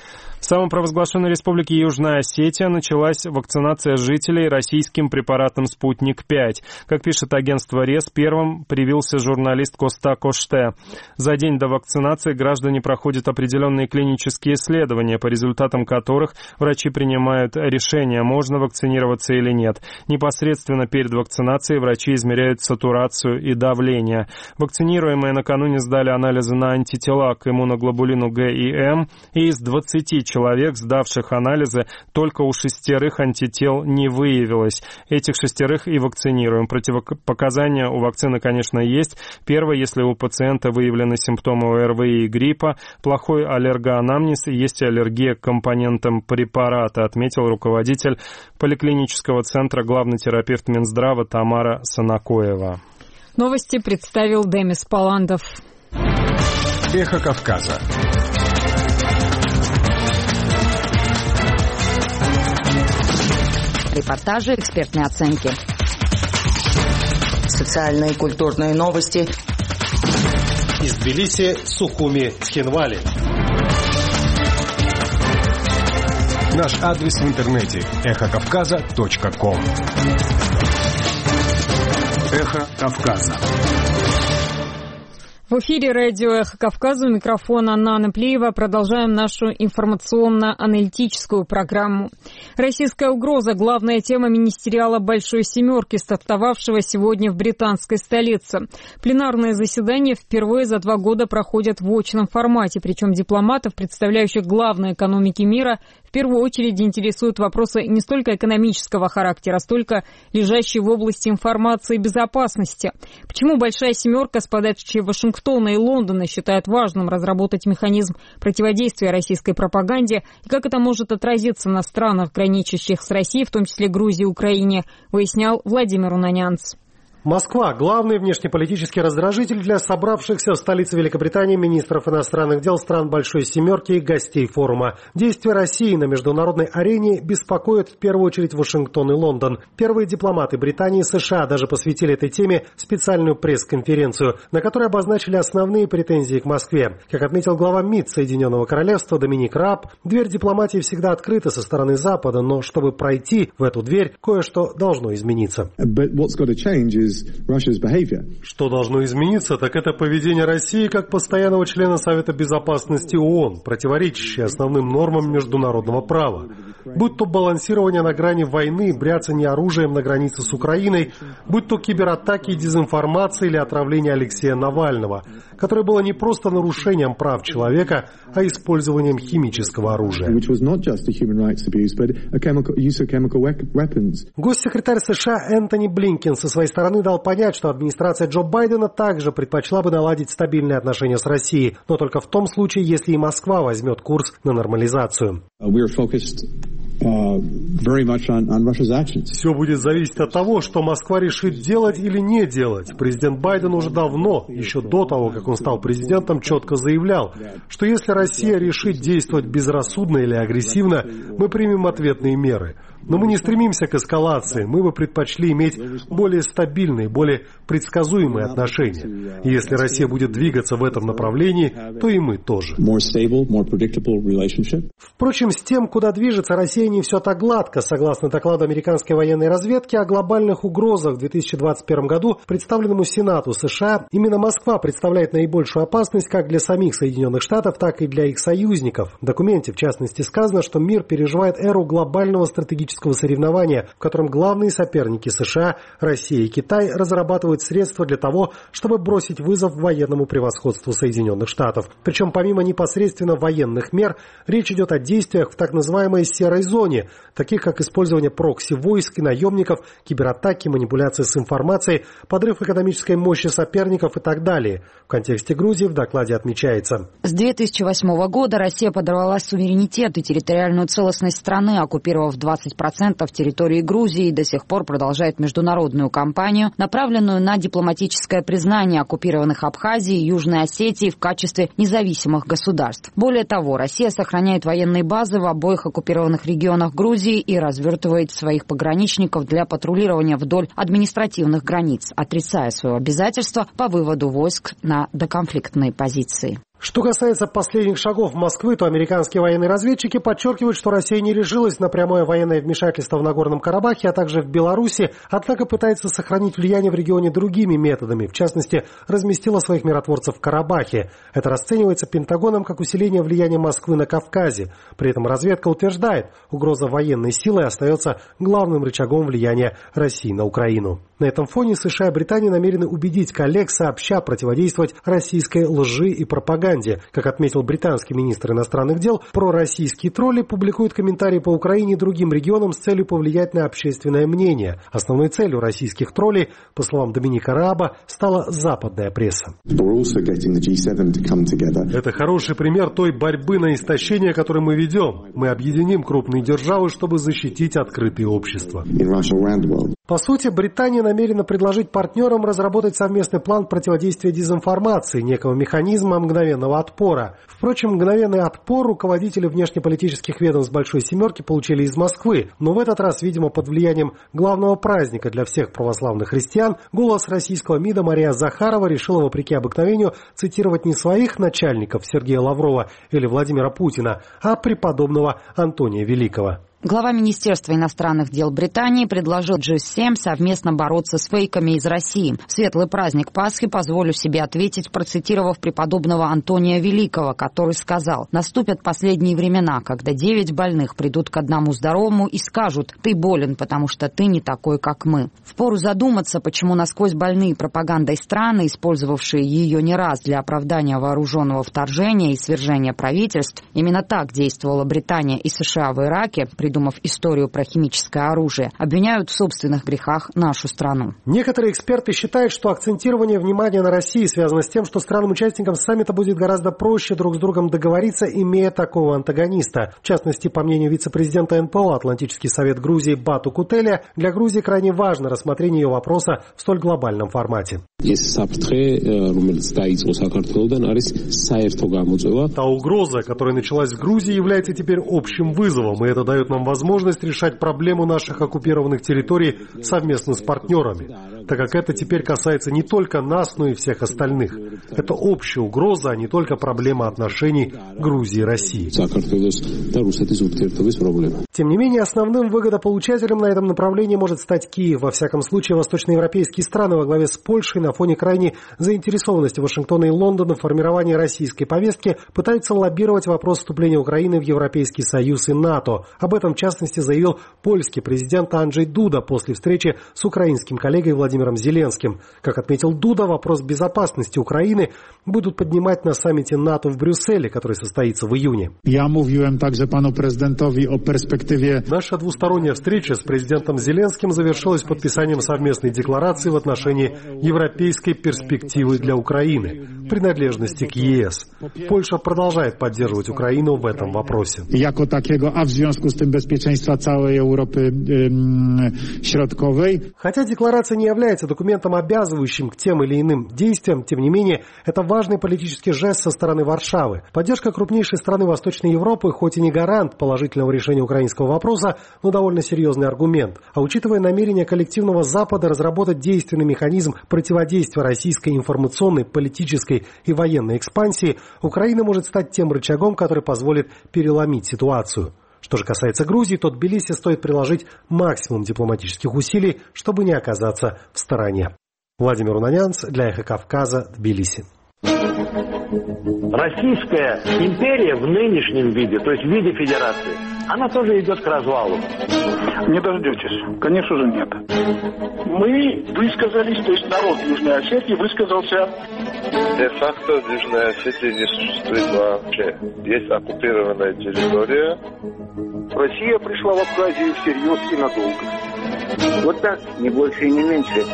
В самопровозглашенной республике Южная Осетия началась вакцинация жителей российским препаратом «Спутник пять». Как пишет агентство РЕС, первым привился журналист Коста Коште. За день до вакцинации граждане проходят определенные клинические исследования, по результатам которых врачи принимают решение, можно вакцинироваться или нет. Непосредственно перед вакцинацией врачи измеряют сатурацию и давление. Вакцинируемые накануне сдали анализы на антитела к иммуноглобулину Г и М, и из двадцати человек, сдавших анализы, только у шестерых антител не выявилось. Этих шестерых и вакцинируем. Противопоказания у вакцины, конечно, есть. Первое, если у пациента выявлены симптомы ОРВИ и гриппа, плохой аллергоанамнез и есть аллергия к компонентам препарата, отметил руководитель поликлинического центра, главный терапевт Минздрава Тамара Санакоева. Новости представил Демис Паландов. Эхо Кавказа. Репортажи, экспертные оценки. Социальные и культурные новости. Из Тбилиси, Сухуми, Цхинвали. Наш адрес в интернете эхо кавказа точка ком. Эхо Кавказа. В эфире радио «Эхо Кавказа», у микрофона Анна Наплиева. Продолжаем нашу информационно-аналитическую программу. Российская угроза – главная тема министериала «Большой семерки», стартовавшего сегодня в британской столице. Пленарные заседания впервые за два года проходят в очном формате, причем дипломатов, представляющих главные экономики мира, в первую очередь интересуют вопросы не столько экономического характера, столько лежащие в области информации и безопасности. Почему «Большая семерка» с подачи Вашингтона и Лондона считают важным разработать механизм противодействия российской пропаганде и как это может отразиться на странах, граничащих с Россией, в том числе Грузии и Украине, выяснял Владимир Унанянц. Москва – главный внешнеполитический раздражитель для собравшихся в столице Великобритании министров иностранных дел стран Большой Семерки и гостей форума. Действия России на международной арене беспокоят в первую очередь Вашингтон и Лондон. Первые дипломаты Британии и США даже посвятили этой теме специальную пресс-конференцию, на которой обозначили основные претензии к Москве. Как отметил глава МИД Соединенного Королевства Доминик Раб, дверь дипломатии всегда открыта со стороны Запада, но чтобы пройти в эту дверь, кое-что должно измениться. Что должно измениться, так это поведение России как постоянного члена Совета Безопасности ООН, противоречащее основным нормам международного права. Будь то балансирование на грани войны, бряцание оружием на границе с Украиной, будь то кибератаки и дезинформация или отравление Алексея Навального, которое было не просто нарушением прав человека, а использованием химического оружия. Госсекретарь США Энтони Блинкен со своей стороны дал понять, что администрация Джо Байдена также предпочла бы наладить стабильные отношения с Россией, но только в том случае, если и Москва возьмет курс на нормализацию. Все будет зависеть от того, что Москва решит делать или не делать. Президент Байден уже давно, еще до того, как он стал президентом, четко заявлял, что если Россия решит действовать безрассудно или агрессивно, мы примем ответные меры. Но мы не стремимся к эскалации, мы бы предпочли иметь более стабильные, более предсказуемые отношения. И если Россия будет двигаться в этом направлении, то и мы тоже. Впрочем, с тем, куда движется Россия, не все так гладко. Согласно докладу американской военной разведки о глобальных угрозах в две тысячи двадцать первом году, представленному Сенату США, именно Москва представляет наибольшую опасность как для самих Соединенных Штатов, так и для их союзников. В документе, в частности, сказано, что мир переживает эру глобального стратегического соревнования, в котором главные соперники США, Россия и Китай разрабатывают средства для того, чтобы бросить вызов военному превосходству Соединенных Штатов. Причем помимо непосредственно военных мер, речь идет о действиях в так называемой серой зоне, таких как использование прокси-войск и наемников, кибератаки, манипуляции с информацией, подрыв экономической мощи соперников и так далее. В контексте Грузии в докладе отмечается. С две тысячи восьмого года Россия подорвала суверенитет и территориальную целостность страны, оккупировав двадцать процентов территории Грузии, и до сих пор продолжает международную кампанию, направленную на дипломатическое признание оккупированных Абхазии и Южной Осетии в качестве независимых государств. Более того, Россия сохраняет военные базы в обоих оккупированных регионах Грузии и развертывает своих пограничников для патрулирования вдоль административных границ, отрицая свое обязательство по выводу войск на доконфликтные позиции. Что касается последних шагов Москвы, то американские военные разведчики подчеркивают, что Россия не решилась на прямое военное вмешательство в Нагорном Карабахе, а также в Беларуси, однако пытается сохранить влияние в регионе другими методами. В частности, разместила своих миротворцев в Карабахе. Это расценивается Пентагоном как усиление влияния Москвы на Кавказе. При этом разведка утверждает, угроза военной силы остается главным рычагом влияния России на Украину. На этом фоне США и Британия намерены убедить коллег сообща противодействовать российской лжи и пропаганде. Как отметил британский министр иностранных дел, пророссийские тролли публикуют комментарии по Украине и другим регионам с целью повлиять на общественное мнение. Основной целью российских троллей, по словам Доминика Рааба, стала западная пресса. Это хороший пример той борьбы на истощение, которую мы ведем. Мы объединим крупные державы, чтобы защитить открытые общества. По сути, Британия намерена предложить партнерам разработать совместный план противодействия дезинформации, некого механизма мгновенного отпора. Впрочем, мгновенный отпор руководители внешнеполитических ведомств Большой Семерки получили из Москвы, но в этот раз, видимо, под влиянием главного праздника для всех православных христиан, голос российского МИДа Мария Захарова решила, вопреки обыкновению, цитировать не своих начальников Сергея Лаврова или Владимира Путина, а преподобного Антония Великого. Глава Министерства иностранных дел Британии предложил джи семь совместно бороться с фейками из России. В светлый праздник Пасхи позволю себе ответить, процитировав преподобного Антония Великого, который сказал: «Наступят последние времена, когда девять больных придут к одному здоровому и скажут: ты болен, потому что ты не такой, как мы». Впору задуматься, почему насквозь больные пропагандой страны, использовавшие ее не раз для оправдания вооруженного вторжения и свержения правительств, именно так действовала Британия и США в Ираке, придумав историю про химическое оружие, обвиняют в собственных грехах нашу страну. Некоторые эксперты считают, что акцентирование внимания на России связано с тем, что странам-участникам саммита будет гораздо проще друг с другом договориться, имея такого антагониста. В частности, по мнению вице-президента эн пэ о Атлантический совет Грузии Бату Кутеля, для Грузии крайне важно рассмотрение ее вопроса в столь глобальном формате. Та угроза, которая началась в Грузии, является теперь общим вызовом, и это дает нам возможность решать проблему наших оккупированных территорий совместно с партнерами, так как это теперь касается не только нас, но и всех остальных. Это общая угроза, а не только проблема отношений Грузии и России. Тем не менее, основным выгодополучателем на этом направлении может стать Киев. Во всяком случае, восточноевропейские страны во главе с Польшей на фоне крайней заинтересованности Вашингтона и Лондона в формировании российской повестки пытаются лоббировать вопрос вступления Украины в Европейский Союз и НАТО. Об этом, в частности, заявил польский президент Анджей Дуда после встречи с украинским коллегой Владимиром Зеленским. Как отметил Дуда, вопрос безопасности Украины будут поднимать на саммите НАТО в Брюсселе, который состоится в июне. Я mówiłem также пану президентові о перспективе. Наша двусторонняя встреча с президентом Зеленским завершилась подписанием совместной декларации в отношении европейской перспективы для Украины, принадлежности к е эс. Польша продолжает поддерживать Украину в этом вопросе. Jako takiego, a w związku z tym bezpieczeństwa całej Europy yy, Środkowej. Хотя декларация не является документом, обязывающим к тем или иным действиям, тем не менее, это важный политический жест со стороны Варшавы. Поддержка крупнейшей страны Восточной Европы, хоть и не гарант положительного решения украинского вопроса, но довольно серьезный аргумент. А учитывая намерение коллективного Запада разработать действенный механизм противодействия российской информационной, политической и военной экспансии, Украина может стать тем рычагом, который позволит переломить ситуацию. Что же касается Грузии, то Тбилиси стоит приложить максимум дипломатических усилий, чтобы не оказаться в стороне. Владимир Унанянц для Эхо Кавказа, Тбилиси. Российская империя в нынешнем виде, то есть в виде федерации, она тоже идет к развалу. Не дождетесь. Конечно же нет. Мы высказались, то есть народ Южной Осетии высказался. Де-факто в Южной Осетии не существует вообще. Есть оккупированная территория. Россия пришла в Абхазию всерьез и надолго. Вот так, не больше и не меньше.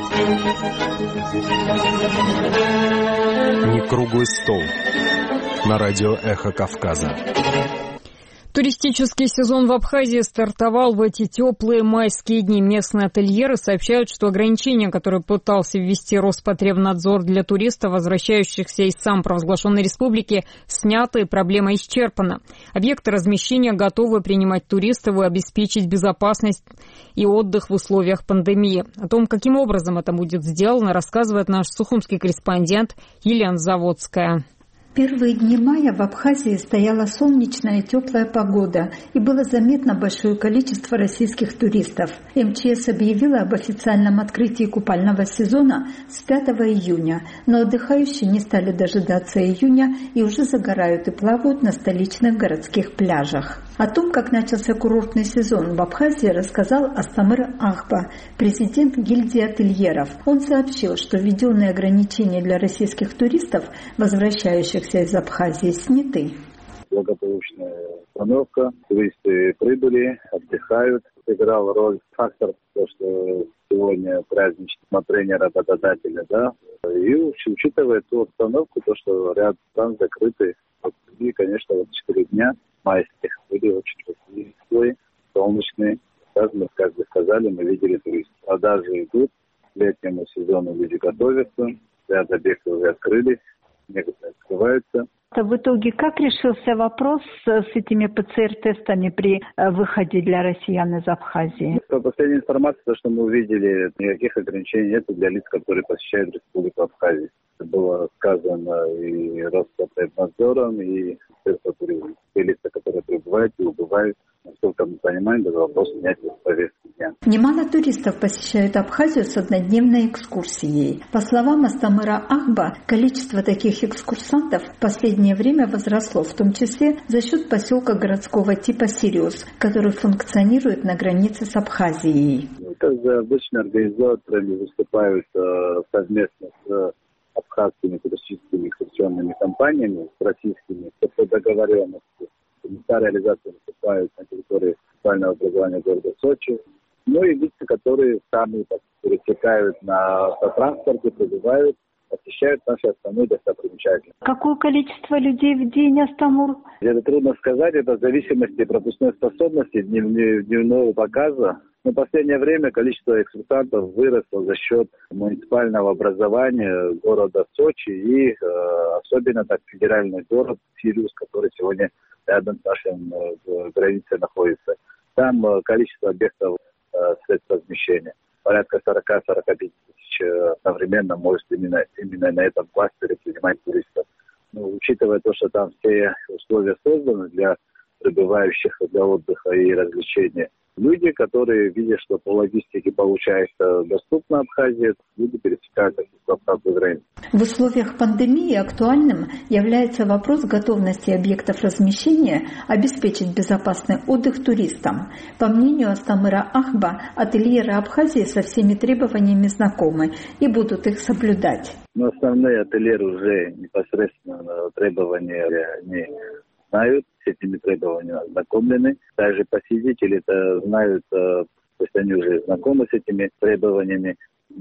Не круглый стол. На радио «Эхо Кавказа». Туристический сезон в Абхазии стартовал в эти теплые майские дни. Местные ательеры сообщают, что ограничения, которые пытался ввести Роспотребнадзор для туристов, возвращающихся из самопровозглашенной республики, сняты и проблема исчерпана. Объекты размещения готовы принимать туристов и обеспечить безопасность и отдых в условиях пандемии. О том, каким образом это будет сделано, рассказывает наш сухумский корреспондент Елена Заводская. первые дни мая в Абхазии стояла солнечная и теплая погода, и было заметно большое количество российских туристов. эм че эс объявила об официальном открытии купального сезона с пятого июня, но отдыхающие не стали дожидаться июня и уже загорают и плавают на столичных городских пляжах. О том, как начался курортный сезон в Абхазии, рассказал Астамыр Ахба, президент гильдии ательеров. Он сообщил, что введенные ограничения для российских туристов, возвращающихся из Абхазии, сняты. Благополучная обстановка, туристы прибыли, отдыхают. Сыграл роль фактор, то, что сегодня праздничное смотрение работодателя, да, и учитывая ту обстановку, то, что ряд стран закрыты, и, конечно, вот четыре дня майских были очень теплые, солнечные. Как мы, как вы сказали, мы видели туристов. А даже идут, к летнему сезону люди готовятся, ряд объектов уже открылись, некоторые открываются. В итоге как решился вопрос с этими пэ цэ эр-тестами при выходе для россиян из Абхазии? По последней информации, то, что мы увидели, никаких ограничений нет для лиц, которые посещают Республику Абхазия. Это было сказано и Роспотребнадзором, и Министерством. Те лица, которые прибывают и убывают, насколько мы понимаем, даже вопрос снятия с повестки дня. Немало туристов посещают Абхазию с однодневной экскурсией. По словам Астамыра Ахба, количество таких экскурсантов в последнее время возросло, в том числе за счет поселка городского типа Сириус, который функционирует на границе с Абхазией. Также обычно организаторами выступают э, совместно с абхазскими туристическими экскурсионными компаниями, с российскими, по договоренности. Места реализации выступают на территории специального образования города Сочи. Ну и лица, которые сами пересекают на транспорте, прибывают, посещают наши основные достопримечательности. Какое количество людей в день, Астамур? Это трудно сказать, это в зависимости от пропускной способности дневного показа. Но в последнее время количество экскурсантов выросло за счет муниципального образования города Сочи и э, особенно так федеральный город Сириус, который сегодня рядом с нашей э, границей находится. Там э, количество объектов э, средств размещения порядка сорок-сорок пять тысяч э, одновременно может именно, именно на этом кластере принимать туристов. Но, учитывая то, что там все условия созданы для прибывающих для отдыха и развлечения, люди, которые видят, что по логистике получается доступна Абхазия, люди пересекают абхазскую границу. В условиях пандемии актуальным является вопрос готовности объектов размещения обеспечить безопасный отдых туристам. По мнению Астамыра Ахба, ательеры Абхазии со всеми требованиями знакомы и будут их соблюдать. Но основные ательеры уже непосредственно требования не знают, с этими требованиями ознакомлены. Также посетители это знают, то есть они уже знакомы с этими требованиями.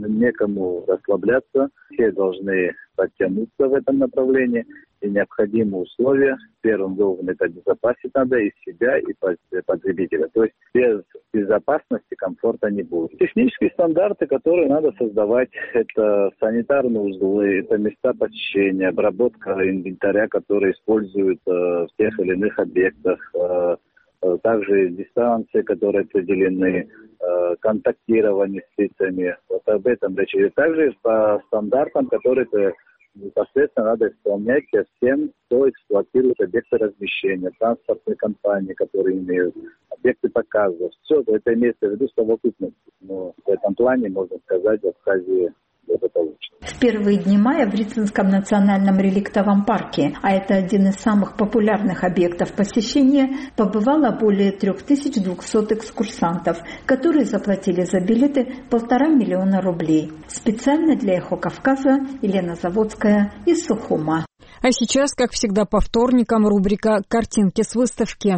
Некому расслабляться, все должны подтянуться в этом направлении. И необходимые условия, первым должен это обезопасить надо и себя, и потребителя. То есть без безопасности комфорта не будет. Технические стандарты, которые надо создавать, это санитарные узлы, это места посещения, обработка инвентаря, который используют э, в тех или иных объектах, э, э, также дистанции, которые определены, э, контактирование с лицами. Вот об этом речь идет. Также по стандартам, которые непосредственно надо исполнять всем, кто эксплуатирует объекты размещения, транспортные компании, которые имеют объекты показов. Все это имеется в виду совокупность. Но в этом плане, можно сказать, в Абхазии благополучно. В первые дни мая в Рицинском национальном реликтовом парке, а это один из самых популярных объектов посещения, побывало более три тысячи двести экскурсантов, которые заплатили за билеты полтора миллиона рублей. Специально для «Эхо Кавказа» Елена Заводская из Сухума. А сейчас, как всегда по вторникам, рубрика «Картинки с выставки».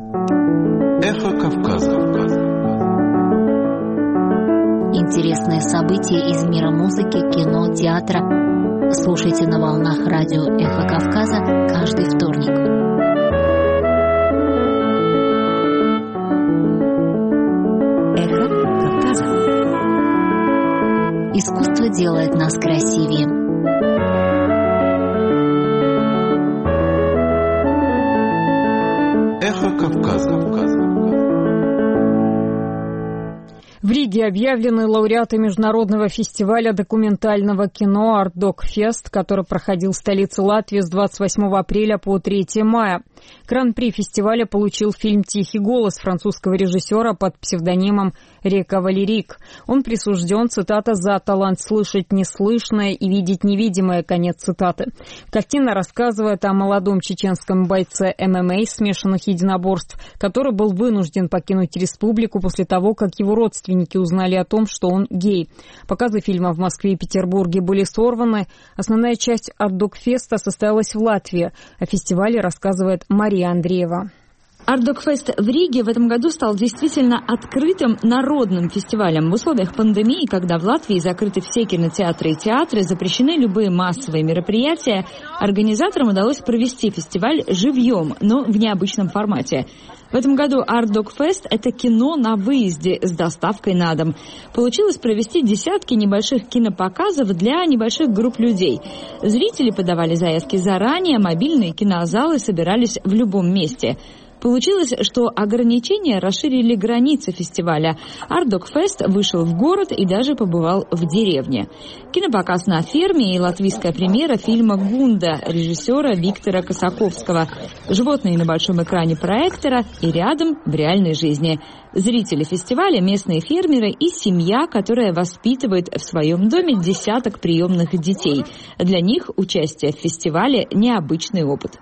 «Эхо Кавказа». Интересные события из мира музыки, кино, театра. Слушайте на волнах радио «Эхо Кавказа» каждый вторник. «Эхо Кавказа». Искусство делает нас красивее. «Эхо Кавказа». В Риге объявлены лауреаты международного фестиваля документального кино «Артдокфест», который проходил в столице Латвии с двадцать восьмого апреля по третьего мая. Гран-при фестиваля получил фильм «Тихий голос» французского режиссера под псевдонимом Река Валерик. Он присужден, цитата, «за талант слышать неслышное и видеть невидимое», конец цитаты. Картина рассказывает о молодом чеченском бойце эм эм а смешанных единоборств, который был вынужден покинуть республику после того, как его родственники узнали о том, что он гей. Показы фильма в Москве и Петербурге были сорваны. Основная часть Артдокфеста состоялась в Латвии. О фестивале рассказывает Мария Андреева. Артдокфест в Риге в этом году стал действительно открытым народным фестивалем. В условиях пандемии, когда в Латвии закрыты все кинотеатры и театры, запрещены любые массовые мероприятия, организаторам удалось провести фестиваль живьем, но в необычном формате. В этом году Артдокфест – это кино на выезде с доставкой на дом. Получилось провести десятки небольших кинопоказов для небольших групп людей. Зрители подавали заявки заранее, мобильные кинозалы собирались в любом месте. Получилось, что ограничения расширили границы фестиваля. Артдокфест вышел в город и даже побывал в деревне. Кинопоказ на ферме и латвийская премьера фильма «Гунда» режиссера Виктора Косаковского. Животные на большом экране проектора и рядом в реальной жизни. Зрители фестиваля – местные фермеры и семья, которая воспитывает в своем доме десяток приемных детей. Для них участие в фестивале – необычный опыт.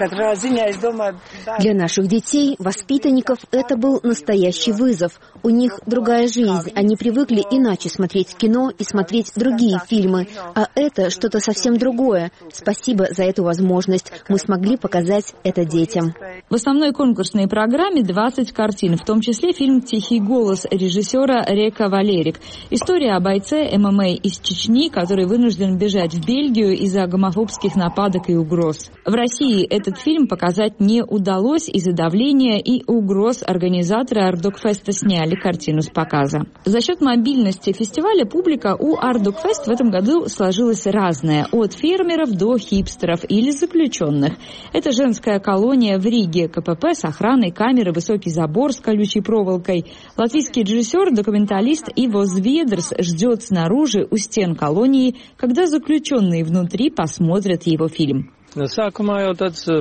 Для наших детей, воспитанников, это был настоящий вызов. У них другая жизнь. Они привыкли иначе смотреть кино и смотреть другие фильмы. А это что-то совсем другое. Спасибо за эту возможность. Мы смогли показать это детям. В основной конкурсной программе двадцать картин, в том числе фильм «Тихий голос» режиссера Река Валерик. История о бойце эм эм а из Чечни, который вынужден бежать в Бельгию из-за гомофобских нападок и угроз. В России этот фильм показать не удалось из-за давления и угроз. Организаторы Артдокфеста сняли картину с показа. За счет мобильности фестиваля публика у Артдокфест в этом году сложилась разная. От фермеров до хипстеров или заключенных. Это женская колония в Риге. ка пэ пэ с охраной, камеры, высокий забор с колючей проволокой. Латвийский режиссер, документалист Иво Зведрс ждет снаружи у стен колонии, когда заключенные внутри посмотрят его фильм. Сначала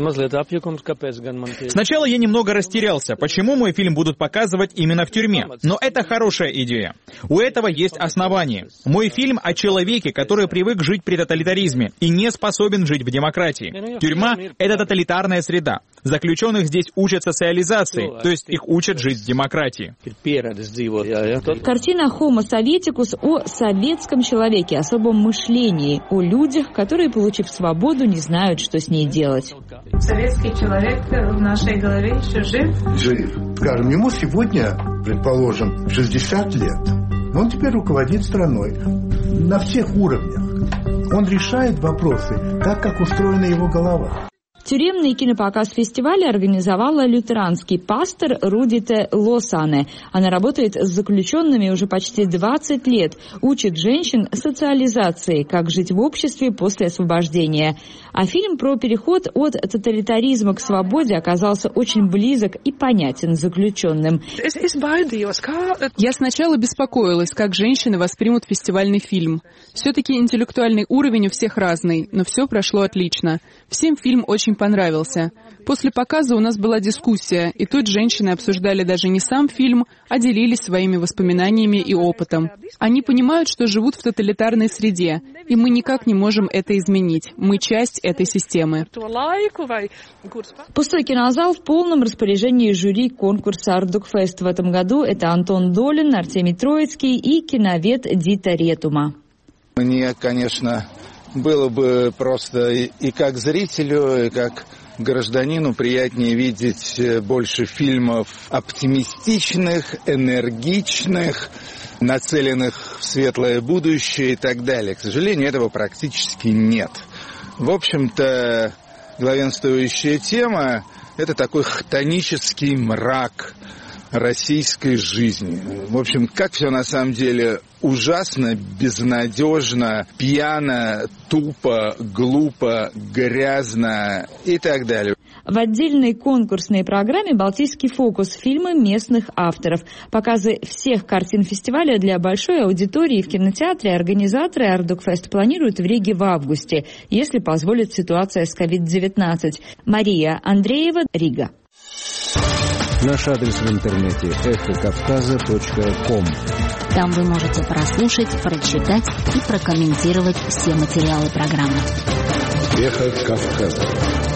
я немного растерялся, почему мой фильм будут показывать именно в тюрьме. Но это хорошая идея. У этого есть основание. Мой фильм о человеке, который привык жить при тоталитаризме и не способен жить в демократии. Тюрьма — это тоталитарная среда. Заключенных здесь учат социализации, то есть их учат жить в демократии. Картина «Homo Sovieticus» о советском человеке, особом мышлении, о людях, которые, получив свободу, не знают, что с ней делать. Советский человек в нашей голове еще жив? Жив. Скажем, ему сегодня, предположим, шестьдесят лет. Он теперь руководит страной на всех уровнях. Он решает вопросы так, как устроена его голова. Тюремный кинопоказ фестиваля организовала лютеранский пастор Рудите Лосане. Она работает с заключенными уже почти двадцать лет, учит женщин социализации, как жить в обществе после освобождения. А фильм про переход от тоталитаризма к свободе оказался очень близок и понятен заключенным. Я сначала беспокоилась, как женщины воспримут фестивальный фильм. Все-таки интеллектуальный уровень у всех разный, но все прошло отлично. Всем фильм очень понравился. После показа у нас была дискуссия, и тут женщины обсуждали даже не сам фильм, а делились своими воспоминаниями и опытом. Они понимают, что живут в тоталитарной среде, и мы никак не можем это изменить. Мы часть этой системы. Пустой кинозал в полном распоряжении жюри конкурса «Артдокфест» в этом году. Это Антон Долин, Артемий Троицкий и киновед Дита Ретума. Мне, конечно, было бы просто и, и как зрителю, и как гражданину приятнее видеть больше фильмов оптимистичных, энергичных, нацеленных в светлое будущее и так далее. К сожалению, этого практически нет. В общем-то, главенствующая тема – это такой хтонический мрак российской жизни. В общем, как все на самом деле ужасно, безнадежно, пьяно, тупо, глупо, грязно и так далее. В отдельной конкурсной программе «Балтийский фокус» фильмы местных авторов. Показы всех картин фестиваля для большой аудитории в кинотеатре организаторы Ардукфест планируют в Риге в августе, если позволит ситуация с ковид девятнадцать. Мария Андреева, Рига. Наш адрес в интернете эхо кавказа точка ком. Там вы можете прослушать, прочитать и прокомментировать все материалы программы. Эхо Кавказа.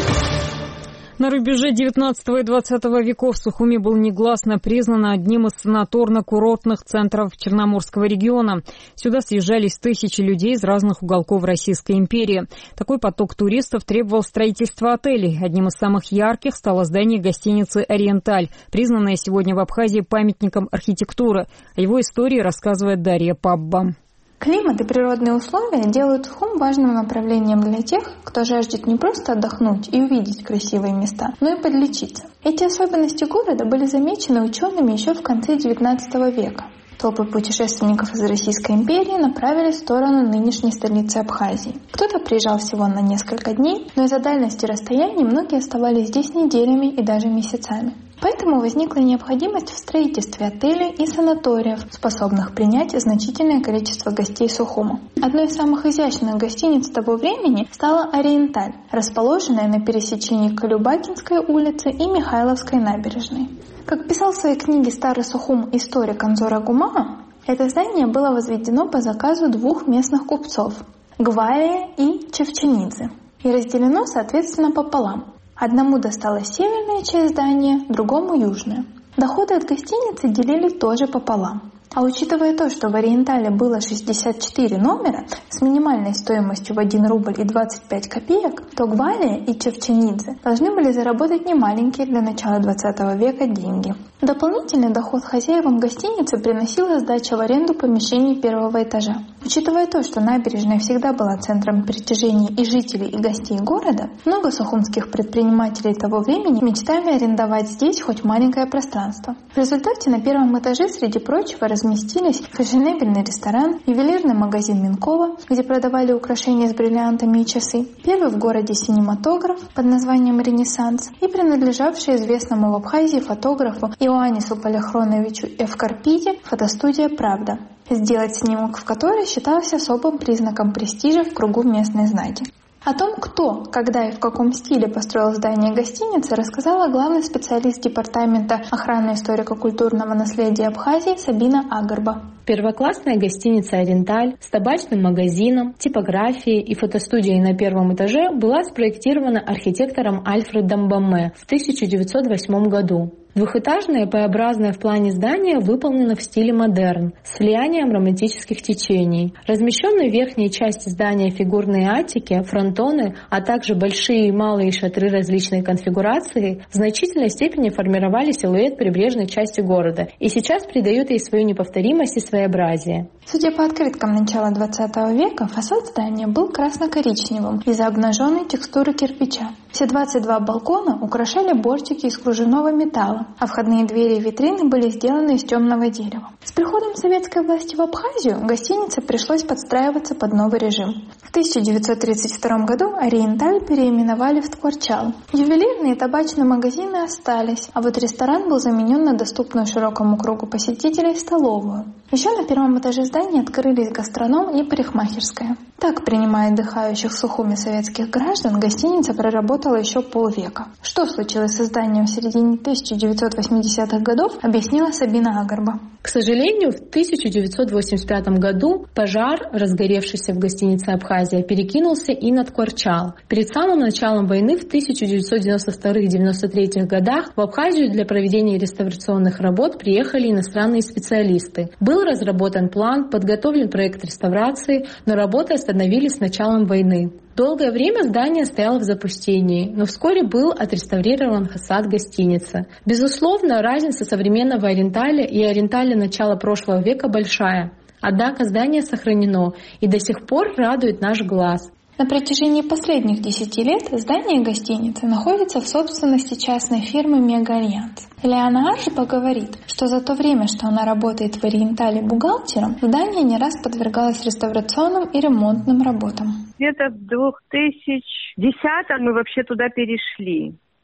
На рубеже девятнадцатого и двадцатого веков Сухуми был негласно признан одним из санаторно-курортных центров Черноморского региона. Сюда съезжались тысячи людей из разных уголков Российской империи. Такой поток туристов требовал строительства отелей. Одним из самых ярких стало здание гостиницы «Ориенталь», признанное сегодня в Абхазии памятником архитектуры. О его истории рассказывает Дарья Пабба. Климат и природные условия делают Сухум важным направлением для тех, кто жаждет не просто отдохнуть и увидеть красивые места, но и подлечиться. Эти особенности города были замечены учеными еще в конце девятнадцатого века. Толпы путешественников из Российской империи направились в сторону нынешней столицы Абхазии. Кто-то приезжал всего на несколько дней, но из-за дальности расстояний многие оставались здесь неделями и даже месяцами. Поэтому возникла необходимость в строительстве отелей и санаториев, способных принять значительное количество гостей Сухума. Одной из самых изящных гостиниц того времени стала «Ориенталь», расположенная на пересечении Колюбакинской улицы и Михайловской набережной. Как писал в своей книге «Старый Сухум» историк Анзор Агумаа, это здание было возведено по заказу двух местных купцов – Гвалия и Чевченидзе, и разделено, соответственно, пополам. Одному досталась северная часть здания, другому – южная. Доходы от гостиницы делили тоже пополам. А учитывая то, что в «Ориентале» было шестьдесят четыре номера с минимальной стоимостью в один рубль и двадцать пять копеек, то Гвалия и Чевченидзе должны были заработать немаленькие для начала двадцатого века деньги. Дополнительный доход хозяевам гостиницы приносила сдача в аренду помещений первого этажа. Учитывая то, что набережная всегда была центром притяжения и жителей, и гостей города, много сухумских предпринимателей того времени мечтали арендовать здесь хоть маленькое пространство. В результате на первом этаже, среди прочего, разместились фешенебельный ресторан, ювелирный магазин Минкова, где продавали украшения с бриллиантами и часы, первый в городе синематограф под названием «Ренессанс» и принадлежавший известному в Абхазии фотографу Иоаннису Полихроновичу Эвкарпиде фотостудия «Правда», сделать снимок в которой считался особым признаком престижа в кругу местной знати. О том, кто, когда и в каком стиле построил здание гостиницы, рассказала главный специалист Департамента охраны историко-культурного наследия Абхазии Сабина Агарба. Первоклассная гостиница «Ориенталь» с табачным магазином, типографией и фотостудией на первом этаже была спроектирована архитектором Альфредом Бамме в тысяча девятьсот восьмом году. Двухэтажное П-образное в плане здание выполнено в стиле модерн, с влиянием романтических течений. Размещенные в верхней части здания фигурные аттики, фронтоны, а также большие и малые шатры различной конфигурации в значительной степени формировали силуэт прибрежной части города и сейчас придают ей свою неповторимость и своеобразие. Судя по открыткам начала двадцатого века, фасад здания был красно-коричневым из-за обнаженной текстуры кирпича. Все двадцать два балкона украшали бортики из кружевного металла, а входные двери и витрины были сделаны из темного дерева. С приходом советской власти в Абхазию гостинице пришлось подстраиваться под новый режим. В тысяча девятьсот тридцать втором году «Ориенталь» переименовали в «Ткварчал». Ювелирные и табачные магазины остались, а вот ресторан был заменен на доступную широкому кругу посетителей столовую. Еще на первом этаже здания открылись гастроном и парикмахерская. Так, принимая отдыхающих в Сухуме советских граждан, гостиница проработала еще полвека. Что случилось с зданием в середине тысяча девятьсот восьмидесятых годов, объяснила Сабина Агарба. К сожалению, в тысяча девятьсот восемьдесят пятом году пожар, разгоревшийся в гостинице «Абхазия», перекинулся и на Ткварчал. Перед самым началом войны в тысяча девятьсот девяносто втором — девяносто третьем годах в Абхазию для проведения реставрационных работ приехали иностранные специалисты. Был разработан план, подготовлен проект реставрации, но работы остановились с началом войны. Долгое время здание стояло в запустении, но вскоре был отреставрирован фасад гостиницы. Безусловно, разница современного «Ориенталя» и «Ориенталя» начала прошлого века большая. Однако здание сохранено и до сих пор радует наш глаз. На протяжении последних десяти лет здание гостиницы находится в собственности частной фирмы «Мегаальянс». Лиана Аржипа говорит, что за то время, что она работает в «Ориентале» бухгалтером, здание не раз подвергалось реставрационным и ремонтным работам. Где-то в две тысячи десятом мы вообще туда перешли.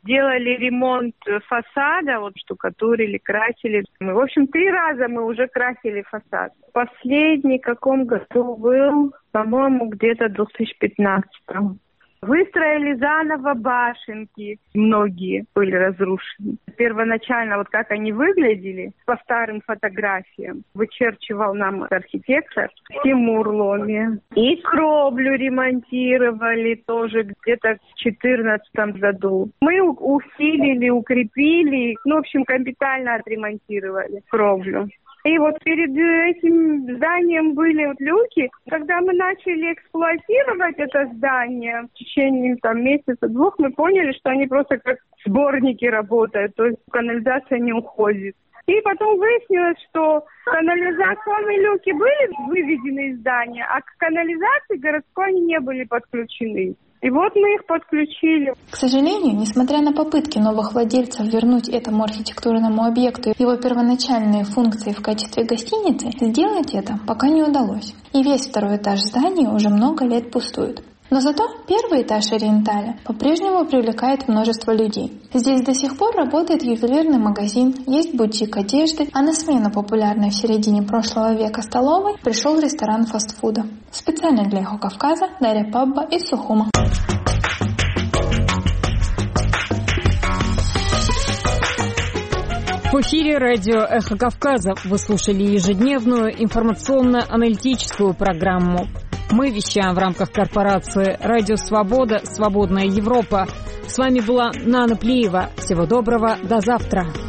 делали ремонт фасада, вот штукатурили, красили. Мы, в общем, три раза мы уже красили фасад. Последний в каком году был, по-моему, где-то в две тысячи пятнадцатом. Выстроили заново башенки, многие были разрушены. Первоначально, вот как они выглядели, по старым фотографиям, вычерчивал нам архитектор Тимур Ломи. И кровлю ремонтировали тоже где-то в две тысячи четырнадцатом году. Мы усилили, укрепили, ну, в общем, капитально отремонтировали кровлю. И вот перед этим зданием были вот люки. Когда мы начали эксплуатировать это здание, в течение там, месяца-двух мы поняли, что они просто как сборники работают, то есть канализация не уходит. И потом выяснилось, что канализационные люки были выведены из здания, а к канализации городской они не были подключены. И вот мы их подключили. К сожалению, несмотря на попытки новых владельцев вернуть этому архитектурному объекту его первоначальные функции в качестве гостиницы, сделать это пока не удалось. И весь второй этаж здания уже много лет пустует. Но зато первый этаж Ориенталя по-прежнему привлекает множество людей. Здесь до сих пор работает ювелирный магазин, есть бутик одежды, а на смену популярной в середине прошлого века столовой пришел ресторан фастфуда. Специально для Эхо Кавказа Дарья Пабба из Сухума. В эфире радио «Эхо Кавказа» вы слушали ежедневную информационно-аналитическую программу. Мы вещаем в рамках корпорации «Радио Свобода. Свободная Европа». С вами была Нана Плиева. Всего доброго. До завтра.